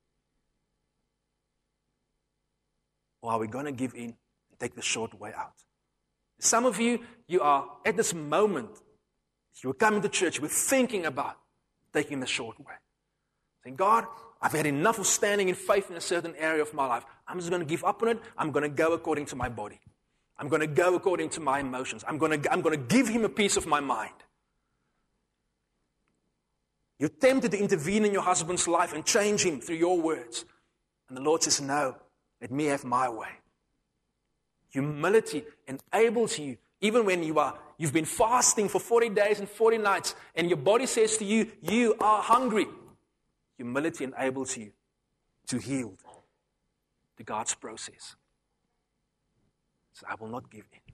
Or are we going to give in and take the short way out? Some of you, you are at this moment, you are coming to church, you were thinking about taking the short way. Saying, God, I've had enough of standing in faith in a certain area of my life. I'm just going to give up on it. I'm going to go according to my body. I'm going to go according to my emotions. I'm going to, I'm going to give Him a piece of my mind. You're tempted to intervene in your husband's life and change him through your words. And the Lord says, no, let me have my way. Humility enables you, even when you are, you've been fasting for forty days and forty nights, and your body says to you, you are hungry. Humility enables you to yield to God's process. So I will not give in.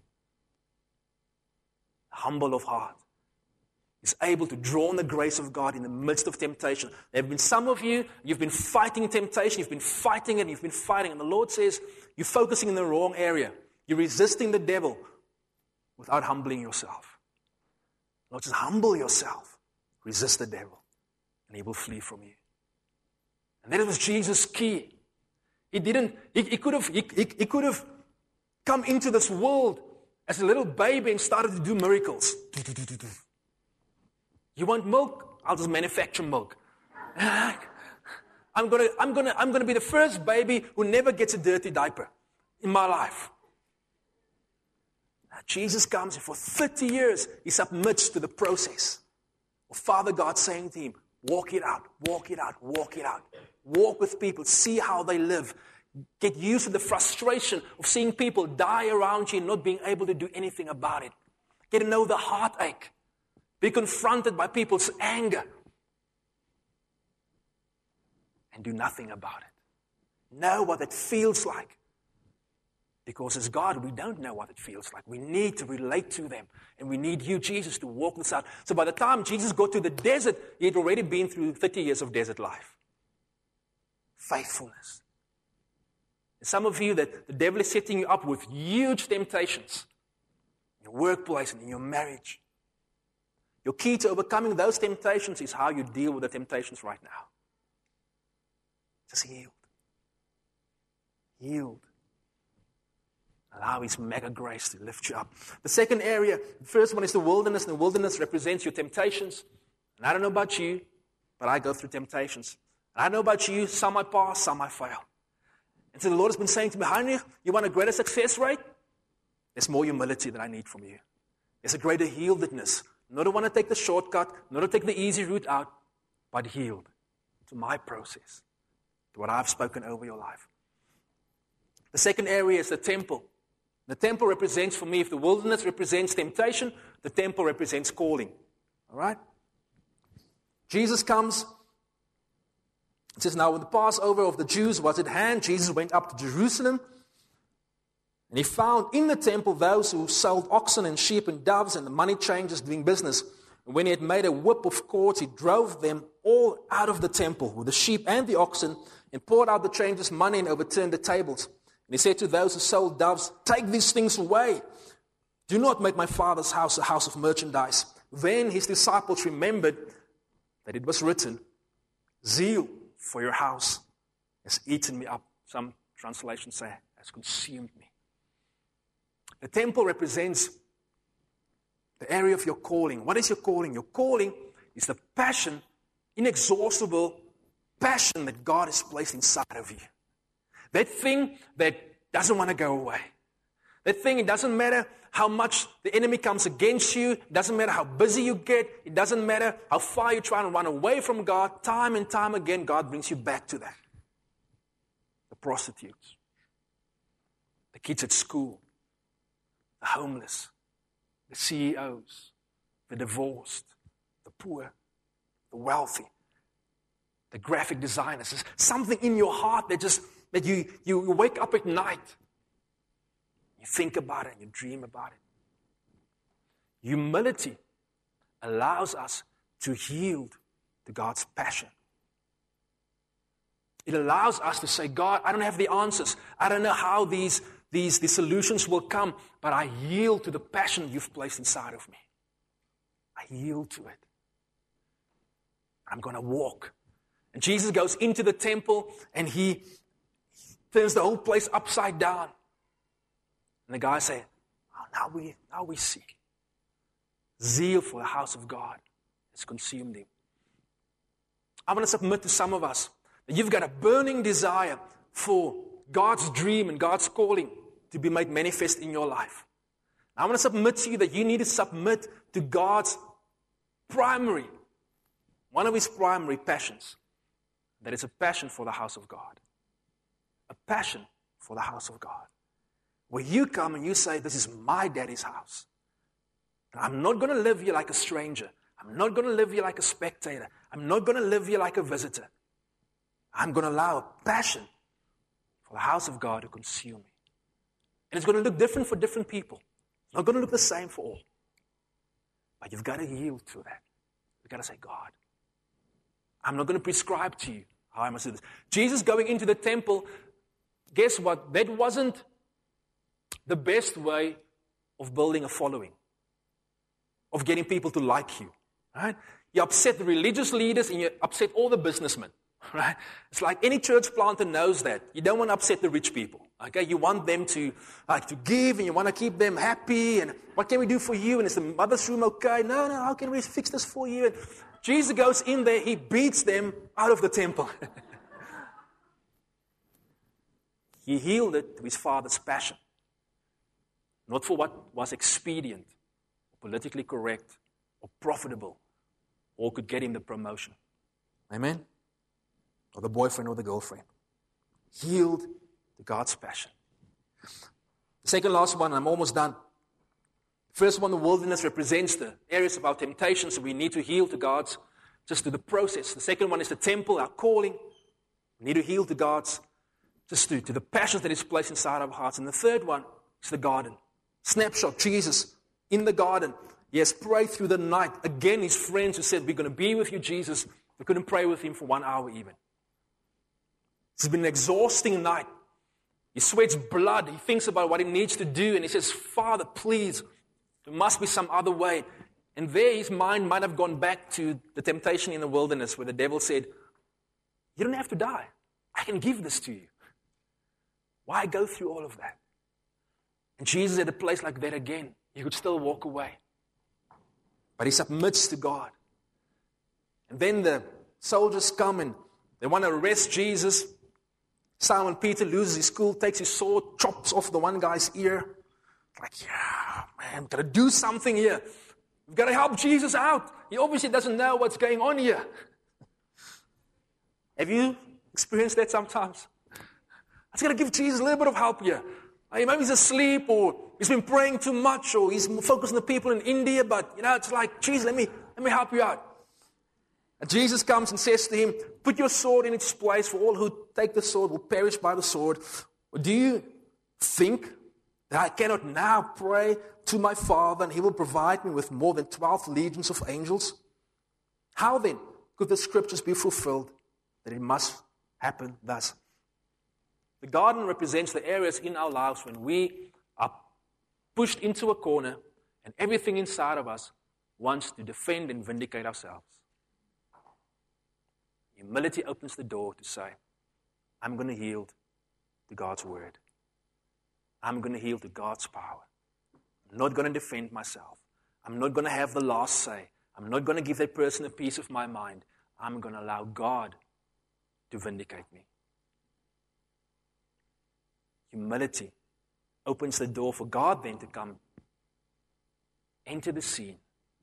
Humble of heart is able to draw on the grace of God in the midst of temptation. There have been some of you, you've been fighting temptation, you've been fighting it, you've been fighting, and the Lord says, you're focusing in the wrong area. You're resisting the devil without humbling yourself. The Lord says, humble yourself, resist the devil, and he will flee from you. And that was Jesus' key. He didn't, he, he could have, he, he, he could have come into this world as a little baby and started to do miracles. You want milk? I'll just manufacture milk. I'm gonna, I'm gonna, I'm gonna be the first baby who never gets a dirty diaper in my life. Now, Jesus comes and for thirty years, He submits to the process of Father God saying to Him, walk it out, walk it out, walk it out. Walk with people, see how they live. Get used to the frustration of seeing people die around you and not being able to do anything about it. Get to know the heartache. Be confronted by people's anger. And do nothing about it. Know what it feels like Because as God, we don't know what it feels like. We need to relate to them. And we need you, Jesus, to walk this out. So by the time Jesus got to the desert, he had already been through thirty years of desert life. Faithfulness. And some of you, that the devil is setting you up with huge temptations. In your workplace and in your marriage. Your key to overcoming those temptations is how you deal with the temptations right now. Just yield. Yield. Allow his mega grace to lift you up. The second area, the first one is the wilderness. And the wilderness represents your temptations. And I don't know about you, but I go through temptations. And I don't know about you, some I pass, some I fail. And so the Lord has been saying to me, Heinrich, you want a greater success rate? There's more humility that I need from you. There's a greater yieldedness. Not to want to take the shortcut, not to take the easy route out, but yield to my process, to what I've spoken over your life. The second area is the temple. The temple represents, for me, if the wilderness represents temptation, the temple represents calling. All right? Jesus comes. It says, now when the Passover of the Jews was at hand, Jesus went up to Jerusalem. And he found in the temple those who sold oxen and sheep and doves and the money changers doing business. And when he had made a whip of cords, he drove them all out of the temple with the sheep and the oxen and poured out the changers' money and overturned the tables. And he said to those who sold doves, take these things away. Do not make my Father's house a house of merchandise. Then his disciples remembered that it was written, zeal for your house has eaten me up. Some translations say, has consumed me. The temple represents the area of your calling. What is your calling? Your calling is the passion, inexhaustible passion that God has placed inside of you. That thing that doesn't want to go away. That thing, it doesn't matter how much the enemy comes against you. It doesn't matter how busy you get. It doesn't matter how far you try to run away from God. Time and time again, God brings you back to that. The prostitutes. The kids at school. The homeless. The C E Os. The divorced. The poor. The wealthy. The graphic designers. There's something in your heart that just that you, you wake up at night. You think about it and you dream about it. Humility allows us to yield to God's passion. It allows us to say, God, I don't have the answers. I don't know how these, these, these solutions will come, but I yield to the passion you've placed inside of me. I yield to it. I'm going to walk. And Jesus goes into the temple and he turns the whole place upside down. And the guys say, oh, now we now we see. Zeal for the house of God has consumed him. I want to submit to some of us that you've got a burning desire for God's dream and God's calling to be made manifest in your life. I want to submit to you that you need to submit to God's primary, one of his primary passions. That is a passion for the house of God. A passion for the house of God. Where you come and you say, this is my daddy's house. And I'm not going to live here like a stranger. I'm not going to live here like a spectator. I'm not going to live here like a visitor. I'm going to allow a passion for the house of God to consume me. And it's going to look different for different people. It's not going to look the same for all. But you've got to yield to that. You've got to say, God, I'm not going to prescribe to you how I must do this. Jesus going into the temple, guess what? That wasn't the best way of building a following, of getting people to like you. Right? You upset the religious leaders and you upset all the businessmen. Right? It's like any church planter knows that. You don't want to upset the rich people. Okay? You want them to like to give and you want to keep them happy. And what can we do for you? And is the mother's room okay? No, no, how can we fix this for you? And Jesus goes in there, he beats them out of the temple. He yielded to his Father's passion. Not for what was expedient, or politically correct, or profitable, or could get him the promotion. Amen? Or the boyfriend or the girlfriend. Yield to God's passion. The second last one, I'm almost done. First one, the wilderness represents the areas of our temptations, so we need to yield to God's, just to the process. The second one is the temple, our calling. We need to yield to God's just to, to the passions that He's placed inside our hearts. And the third one is the garden. Snapshot, Jesus in the garden. He has prayed through the night. Again, His friends who said, we're going to be with you, Jesus. We couldn't pray with Him for one hour even. It's been an exhausting night. He sweats blood. He thinks about what he needs to do. And he says, Father, please, there must be some other way. And there his mind might have gone back to the temptation in the wilderness where the devil said, you don't have to die. I can give this to you. Why go through all of that? And Jesus at a place like that again, he could still walk away. But he submits to God. And then the soldiers come and they want to arrest Jesus. Simon Peter loses his cool, takes his sword, chops off the one guy's ear. Like, yeah, man, we've got to do something here. We've got to help Jesus out. He obviously doesn't know what's going on here. Have you experienced that sometimes? I just got to give Jesus a little bit of help here. Maybe he's asleep, or he's been praying too much, or he's focused on the people in India, but, you know, it's like, Jesus, let me, let me help you out. And Jesus comes and says to him, put your sword in its place, for all who take the sword will perish by the sword. Or do you think that I cannot now pray to my Father, and He will provide me with more than twelve legions of angels? How then could the scriptures be fulfilled that it must happen thus? The garden represents the areas in our lives when we are pushed into a corner and everything inside of us wants to defend and vindicate ourselves. Humility opens the door to say, I'm going to yield to God's word. I'm going to yield to God's power. I'm not going to defend myself. I'm not going to have the last say. I'm not going to give that person a piece of my mind. I'm going to allow God to vindicate me. Humility opens the door for God then to come enter the scene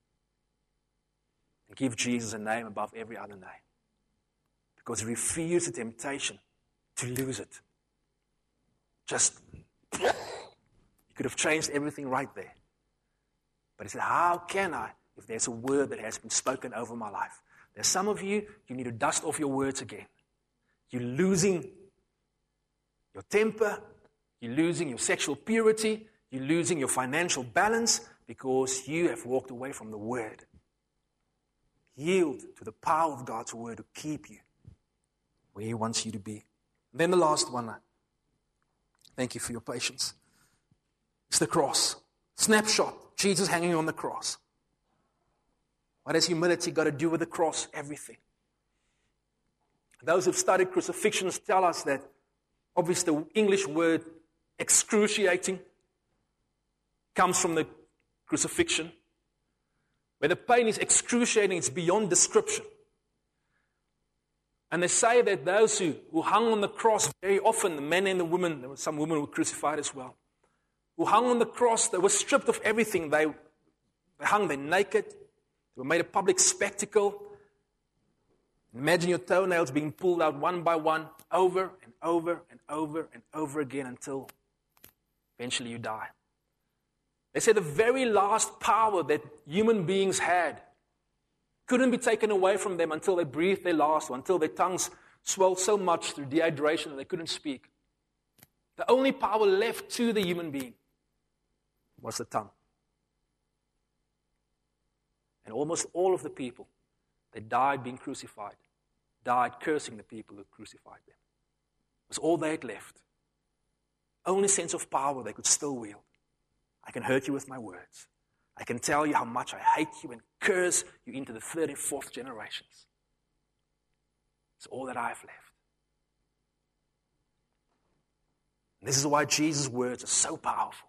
and give Jesus a name above every other name. Because he refused the temptation to lose it. Just, he could have changed everything right there. But he said, how can I if there's a word that has been spoken over my life? There's some of you, you need to dust off your words again. You're losing your temper. You're losing your sexual purity. You're losing your financial balance because you have walked away from the word. Yield to the power of God's word to keep you where he wants you to be. And then the last one. Thank you for your patience. It's the cross. Snapshot. Jesus hanging on the cross. What has humility got to do with the cross? Everything. Those who've studied crucifixions tell us that obviously the English word excruciating comes from the crucifixion. Where the pain is excruciating, it's beyond description. And they say that those who, who hung on the cross, very often, the men and the women, there were some women who were crucified as well, who hung on the cross, they were stripped of everything. They, they hung there naked. They were made a public spectacle. Imagine your toenails being pulled out one by one, over and over and over and over again until eventually you die. They say the very last power that human beings had couldn't be taken away from them until they breathed their last, or until their tongues swelled so much through dehydration that they couldn't speak. The only power left to the human being was the tongue. And almost all of the people that died being crucified died cursing the people who crucified them. It was all they had left. Only sense of power they could still wield. I can hurt you with my words. I can tell you how much I hate you and curse you into the third and fourth generations. It's all that I have left. And this is why Jesus' words are so powerful.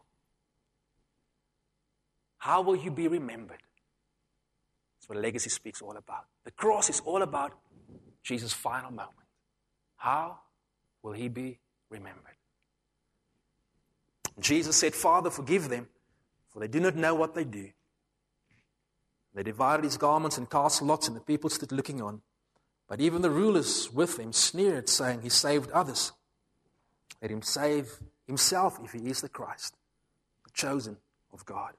How will you be remembered? That's what legacy speaks all about. The cross is all about Jesus' final moment. How will he be remembered? Jesus said, Father, forgive them, for they do not know what they do. They divided his garments and cast lots, and the people stood looking on. But even the rulers with him sneered, saying, he saved others. Let him save himself if he is the Christ, the chosen of God.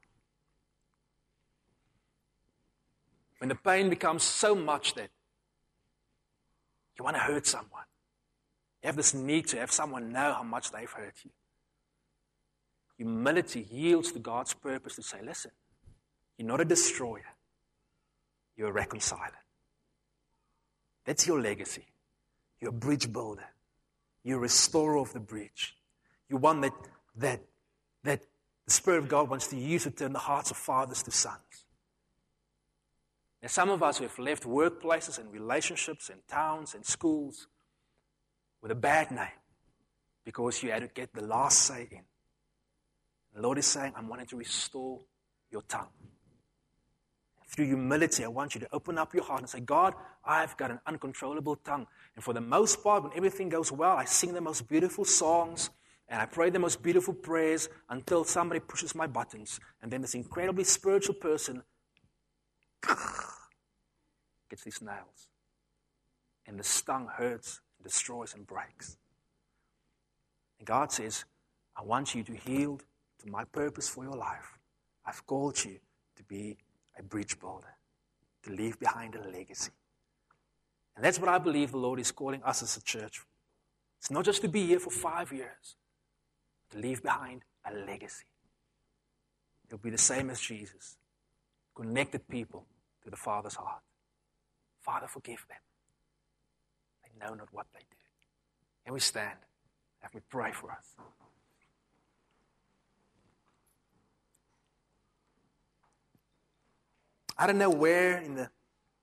When the pain becomes so much that you want to hurt someone, You have this need to have someone know how much they've hurt you. Humility yields to God's purpose to say, listen, you're not a destroyer. You're a reconciler. That's your legacy. You're a bridge builder. You're a restorer of the bridge. You're one that, that, that the Spirit of God wants to use to turn the hearts of fathers to sons. Now, some of us who have left workplaces and relationships and towns and schools with a bad name because you had to get the last say in. The Lord is saying, I'm wanting to restore your tongue. Through humility, I want you to open up your heart and say, God, I've got an uncontrollable tongue. And for the most part, when everything goes well, I sing the most beautiful songs and I pray the most beautiful prayers until somebody pushes my buttons. And then this incredibly spiritual person gets these nails. And the stung hurts, destroys, and breaks. And God says, I want you to yield to my purpose for your life. I've called you to be a bridge builder, to leave behind a legacy. And that's what I believe the Lord is calling us as a church. It's not just to be here for five years, to leave behind a legacy. It'll be the same as Jesus, connected people to the Father's heart. Father, forgive them. They know not what they do. And we stand and we pray for us. I don't know where in the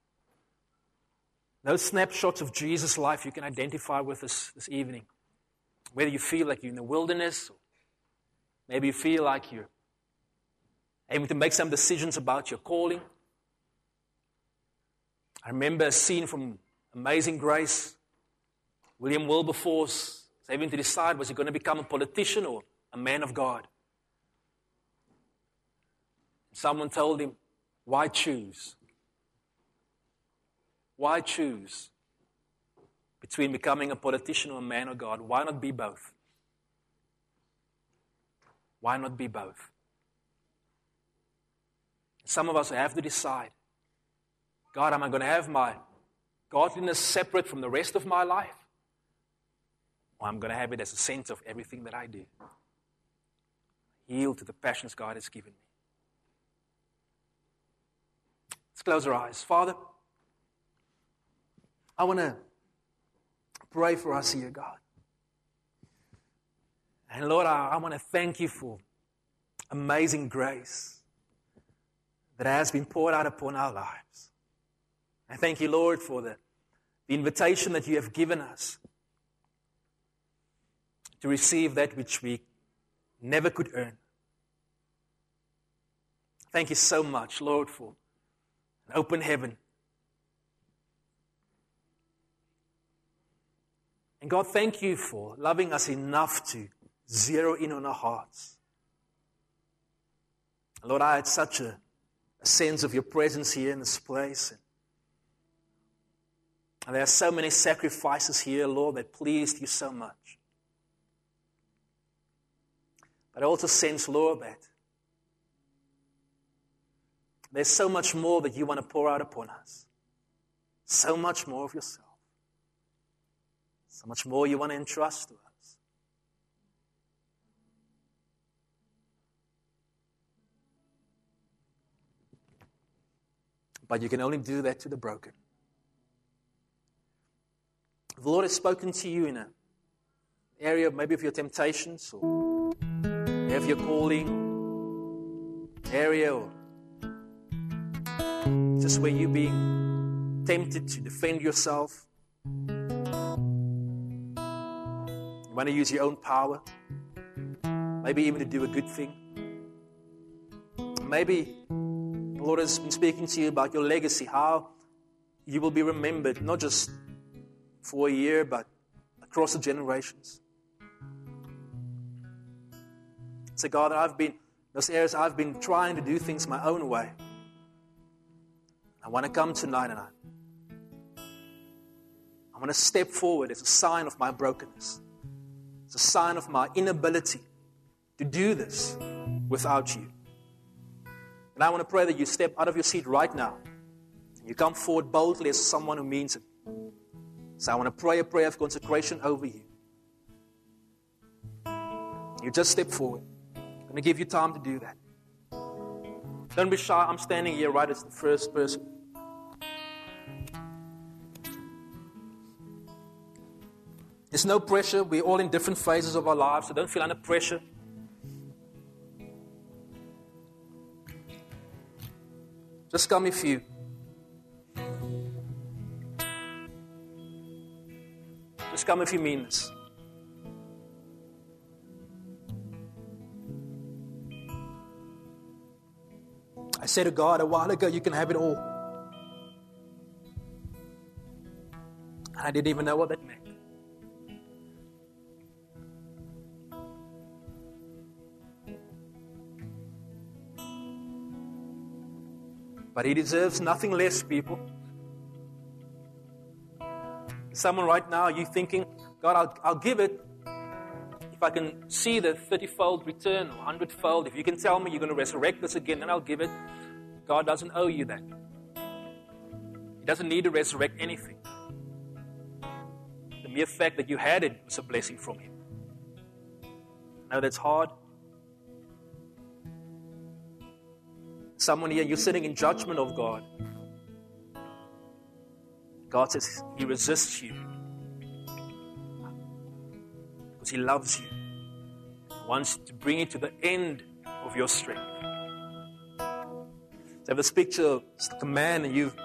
those snapshots of Jesus' life you can identify with this, this evening. Whether you feel like you're in the wilderness, or maybe you feel like you're able to make some decisions about your calling. I remember a scene from Amazing Grace. William Wilberforce was having to decide, was he going to become a politician or a man of God? Someone told him, why choose? Why choose between becoming a politician or a man of God? Why not be both? Why not be both? Some of us have to decide, God, am I going to have my godliness separate from the rest of my life? Or I'm going to have it as a center of everything that I do? Yield to the passions God has given me. Let's close our eyes. Father, I want to pray for us here, God. And Lord, I, I want to thank you for amazing grace that has been poured out upon our lives. I thank you, Lord, for the, the invitation that you have given us to receive that which we never could earn. Thank you so much, Lord, for an open heaven. And God, thank you for loving us enough to zero in on our hearts. Lord, I had such a, a sense of your presence here in this place. And there are so many sacrifices here, Lord, that pleased you so much. But I also sense, Lord, that there's so much more that you want to pour out upon us. So much more of yourself. So much more you want to entrust to us. But you can only do that to the broken. If the Lord has spoken to you in an area maybe of your temptations or of your calling, area or just where you're being tempted to defend yourself, you want to use your own power, maybe even to do a good thing. Maybe the Lord has been speaking to you about your legacy, how you will be remembered, not just for a year, but across the generations. Say, God, I've been, those areas I've been trying to do things my own way. I want to come tonight and I, I want to step forward as a sign of my brokenness. It's a sign of my inability to do this without you. And I want to pray that you step out of your seat right now. And you come forward boldly as someone who means it. So I want to pray a prayer of consecration over you. You just step forward. I'm going to give you time to do that. Don't be shy. I'm standing here right as the first person. There's no pressure. We're all in different phases of our lives, so don't feel under pressure. Just come if you. Just come if you mean this. I said to God a while ago, you can have it all. And I didn't even know what that meant. But He deserves nothing less, people. Someone right now, you're thinking, God, I'll, I'll give it if I can see the thirty-fold return or one hundred-fold. If you can tell me you're going to resurrect us again, then I'll give it. God doesn't owe you that. He doesn't need to resurrect anything. The mere fact that you had it was a blessing from Him. I know that's hard. Someone here, you're sitting in judgment of God. God says He resists you because He loves you. He wants to bring you to the end of your strength. So I have this picture, it's like a man, and you've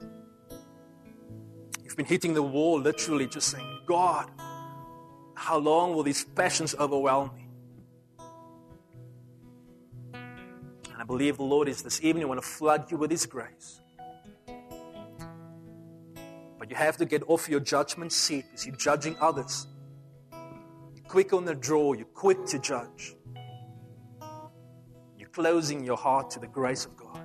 you've been hitting the wall, literally just saying, God, how long will these passions overwhelm me? And I believe the Lord is this evening want to flood you with His grace. But you have to get off your judgment seat because you're judging others. You're quick on the draw. You're quick to judge. You're closing your heart to the grace of God.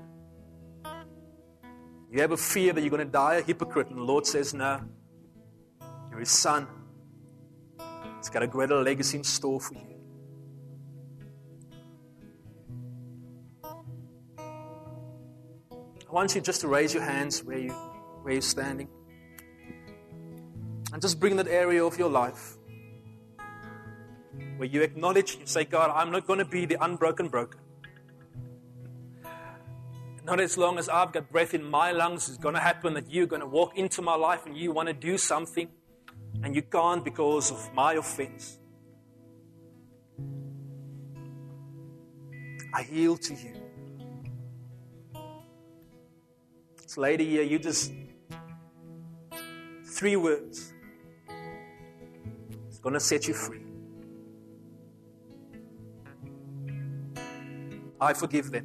You have a fear that you're going to die a hypocrite. And the Lord says, no. You're His son. He's got a greater legacy in store for you. I want you just to raise your hands where, you, where you're standing. And just bring that area of your life where you acknowledge, you say, God, I'm not going to be the unbroken broken. Not as long as I've got breath in my lungs, it's going to happen that you're going to walk into my life and you want to do something and you can't because of my offense. I yield to you. This lady here, you just, three words. It's going to set you free. I forgive them.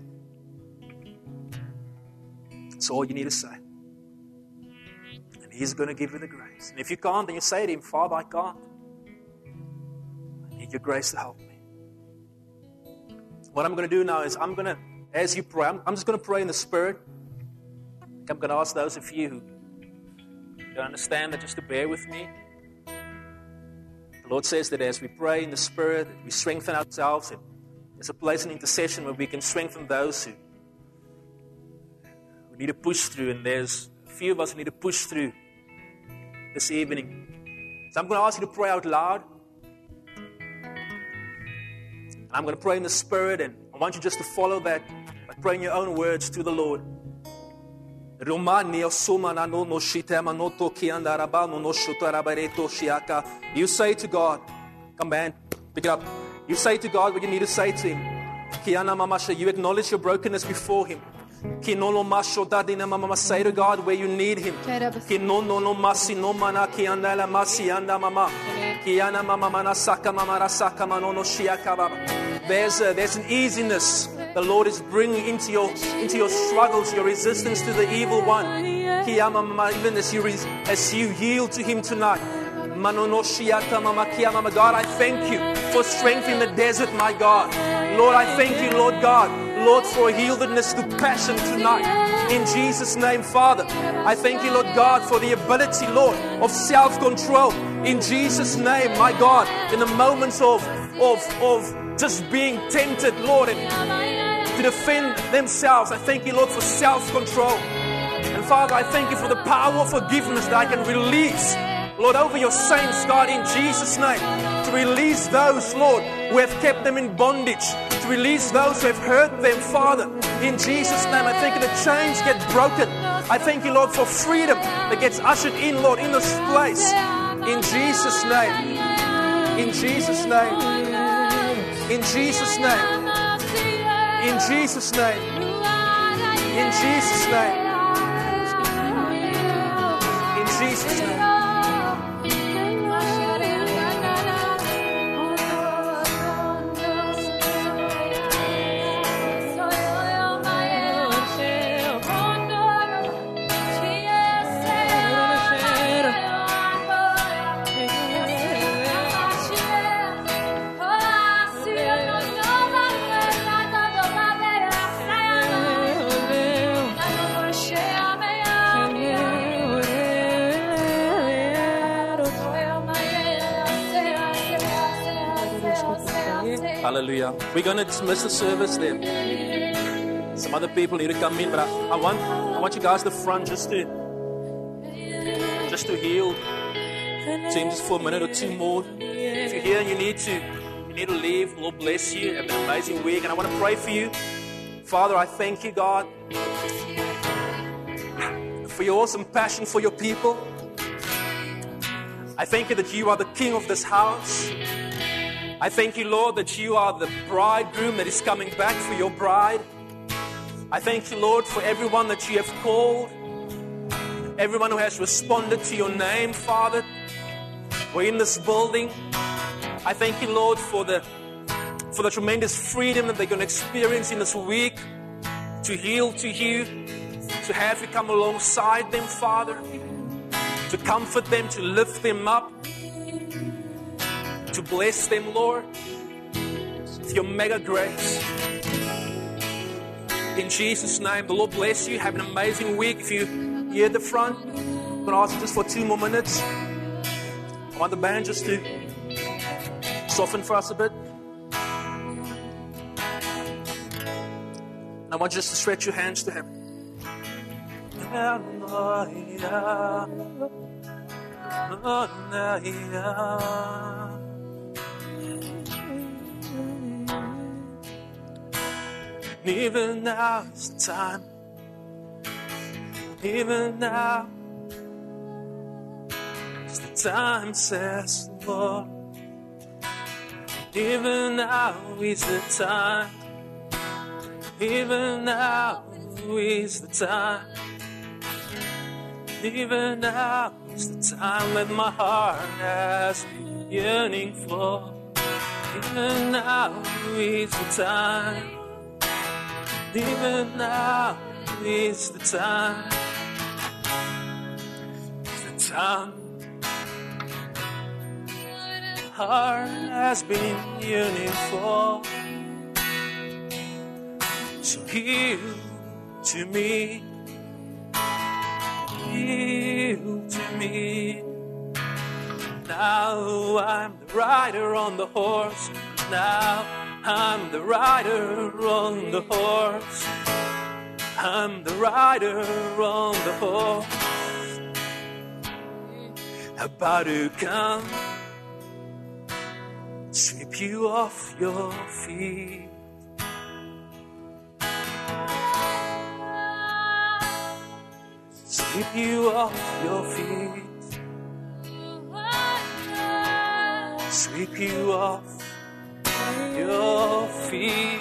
That's all you need to say. And He's going to give you the grace. And if you can't, then you say to Him, Father, I can't. I need your grace to help me. What I'm going to do now is I'm going to, as you pray, I'm, I'm just going to pray in the Spirit. I'm going to ask those of you who don't understand that just to bear with me. The Lord says that as we pray in the Spirit, we strengthen ourselves. And there's a place in intercession where we can strengthen those who, who need to push through. And there's a few of us who need to push through this evening. So I'm going to ask you to pray out loud. And I'm going to pray in the Spirit. And I want you just to follow that by praying your own words to the Lord. You say to God, come man, pick it up. You say to God what you need to say to Him. You acknowledge your brokenness before Him. Say to God where you need Him. There's, a, there's an easiness the Lord is bringing into your into your struggles, your resistance to the evil one. Even as you, as you yield to Him tonight. God, I thank you for strength in the desert, my God. Lord, I thank you, Lord God, Lord, for yieldedness to passion tonight. In Jesus' name, Father, I thank you, Lord God, for the ability, Lord, of self-control. In Jesus' name, my God, in the moments of, of, of just being tempted, Lord, and to defend themselves, I thank you, Lord, for self-control. And Father, I thank you for the power of forgiveness that I can release, Lord, over your saints, God, in Jesus' name. to release those, Lord, who have kept them in bondage, to release those who have hurt them, Father. In Jesus' name, I thank you the chains get broken. I thank you, Lord, for freedom that gets ushered in, Lord, in this place. In Jesus' name. In Jesus' name. In Jesus' name. In Jesus' name. In Jesus' name. In Jesus' name. Hallelujah. We're going to dismiss the service there. Some other people need to come in, but I, I want I want you guys at the front just to just to heal to him just for a minute or two more. If you're here and you need to you need to leave, the Lord bless you. Have an amazing week, and I want to pray for you. Father, I thank you, God, for your awesome passion for your people. I thank you that you are the King of this house. I thank you, Lord, that you are the bridegroom that is coming back for your bride. I thank you, Lord, for everyone that you have called, everyone who has responded to your name, Father. We're in this building. I thank you, Lord, for the for the tremendous freedom that they're going to experience in this week to yield to you, to have you come alongside them, Father, to comfort them, to lift them up, to bless them, Lord, with your mega grace. In Jesus' name, the Lord bless you. Have an amazing week. If you're here at the front, I'm going to ask you just for two more minutes. I want the band just to soften for us a bit. I want you just to stretch your hands to Him. Even now is the time. Even now is the time, says the Lord. Even now is the time. Even now is the time. Even now is the time that my heart has been yearning for. Even now is the time. Even now is the time. It's the time. My heart has been yearning for. So yield to me. Yield to me. Now I'm the rider on the horse. Now I'm the rider on the horse. I'm the rider on the horse. About to come, sweep you off your feet. Sweep you off your feet. Sweep you off your feet.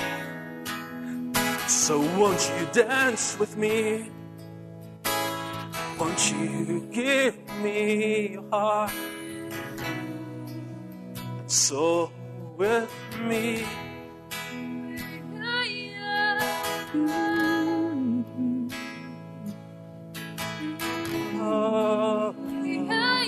So won't you dance with me? Won't you give me your heart? So with me. Oh, give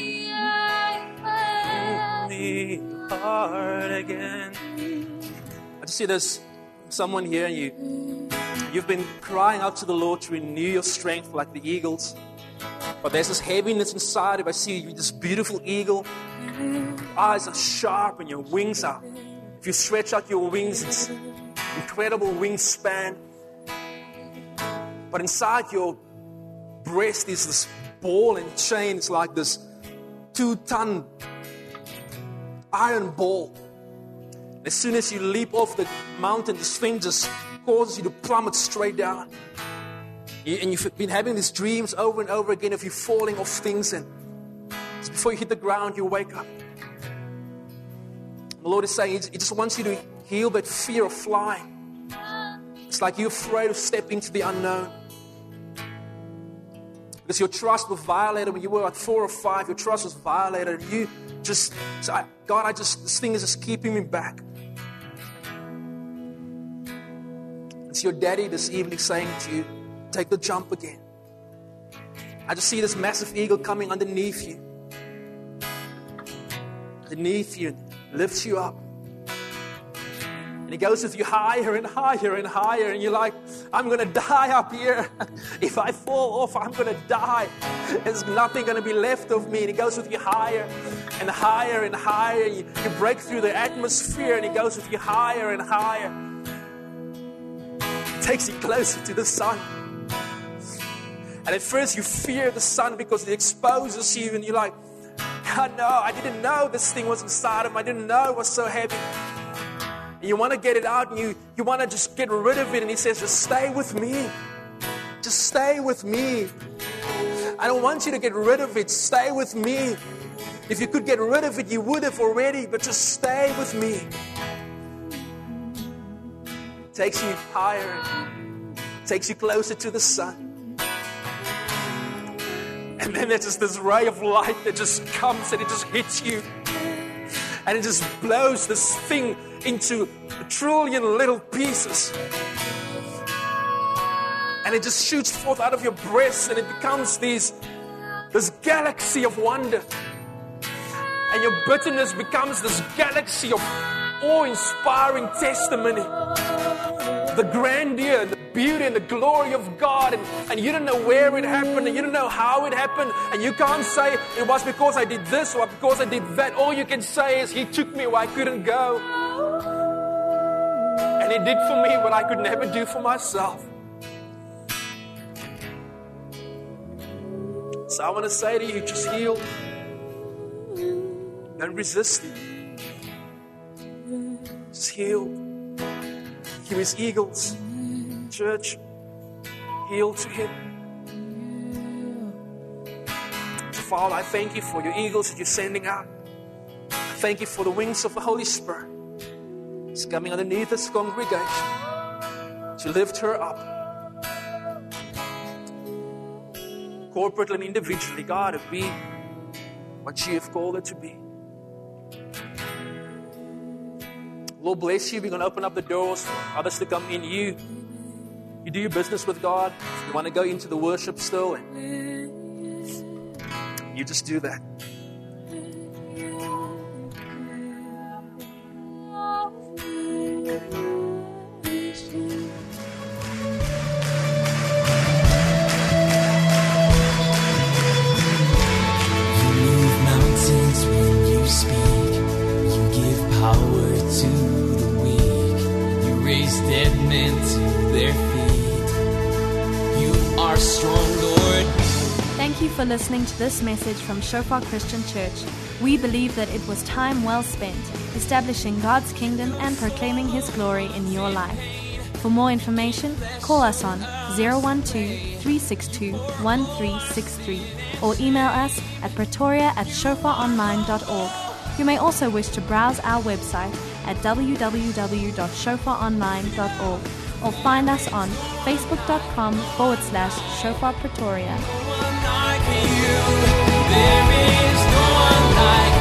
me your heart again. I just see there's someone here and you, you've been crying out to the Lord to renew your strength like the eagles. But there's this heaviness inside. If I see you, this beautiful eagle, your eyes are sharp and your wings are, if you stretch out your wings, it's incredible wingspan. But inside your breast is this ball and chain. It's like this two-ton iron ball. As soon as you leap off the mountain, this thing just causes you to plummet straight down. You, and you've been having these dreams over and over again of you falling off things, and just before you hit the ground, you wake up. The Lord is saying He just wants you to heal that fear of flying. It's like you're afraid of stepping into the unknown. Because your trust was violated when you were at four or five. Your trust was violated. You just, God, I just, this thing is just keeping me back. It's your daddy this evening saying to you, take the jump again. I just see this massive eagle coming underneath you. Underneath you, lifts you up. And he goes with you higher and higher and higher. And you're like, I'm going to die up here. If I fall off, I'm going to die. There's nothing going to be left of me. And he goes with you higher and higher and higher. You, you break through the atmosphere and he goes with you higher and higher. He takes you closer to the sun. And at first you fear the sun because it exposes you. And you're like, God, no, I didn't know this thing was inside of me. I didn't know it was so heavy. And you want to get it out and you, you want to just get rid of it. And he says, just stay with me. Just stay with me. I don't want you to get rid of it. Stay with me. If you could get rid of it, you would have already. But just stay with me. Takes you higher. Takes you closer to the sun. And then there's just this ray of light that just comes and it just hits you. And it just blows this thing into a trillion little pieces. And it just shoots forth out of your breast and it becomes these, this galaxy of wonder. And your bitterness becomes this galaxy of awe-inspiring testimony. The grandeur, the beauty and the glory of God. And, and you don't know where it happened and you don't know how it happened. And you can't say it was because I did this or because I did that. All you can say is He took me where I couldn't go. And He did for me what I could never do for myself. So I want to say to you, just heal. Don't resist it. Just heal. He is eagles. Church, heal to Him. Father, I thank You for Your eagles that You're sending out. I thank You for the wings of the Holy Spirit. It's coming underneath this congregation to lift her up. Corporately and individually, God, to be what You have called her to be. Lord bless You. We're going to open up the doors for others to come in. You, you do your business with God. If you want to go into the worship still, and you just do that. For listening to this message from Shofar Christian Church. We believe that it was time well spent establishing God's kingdom and proclaiming His glory in your life. For more information, call us on zero one two, three six two, one three six three or email us at pretoria at shofar online dot org. You may also wish to browse our website at w w w dot shofar online dot org or find us on facebook.com forward slash Shofar Pretoria. There is no one like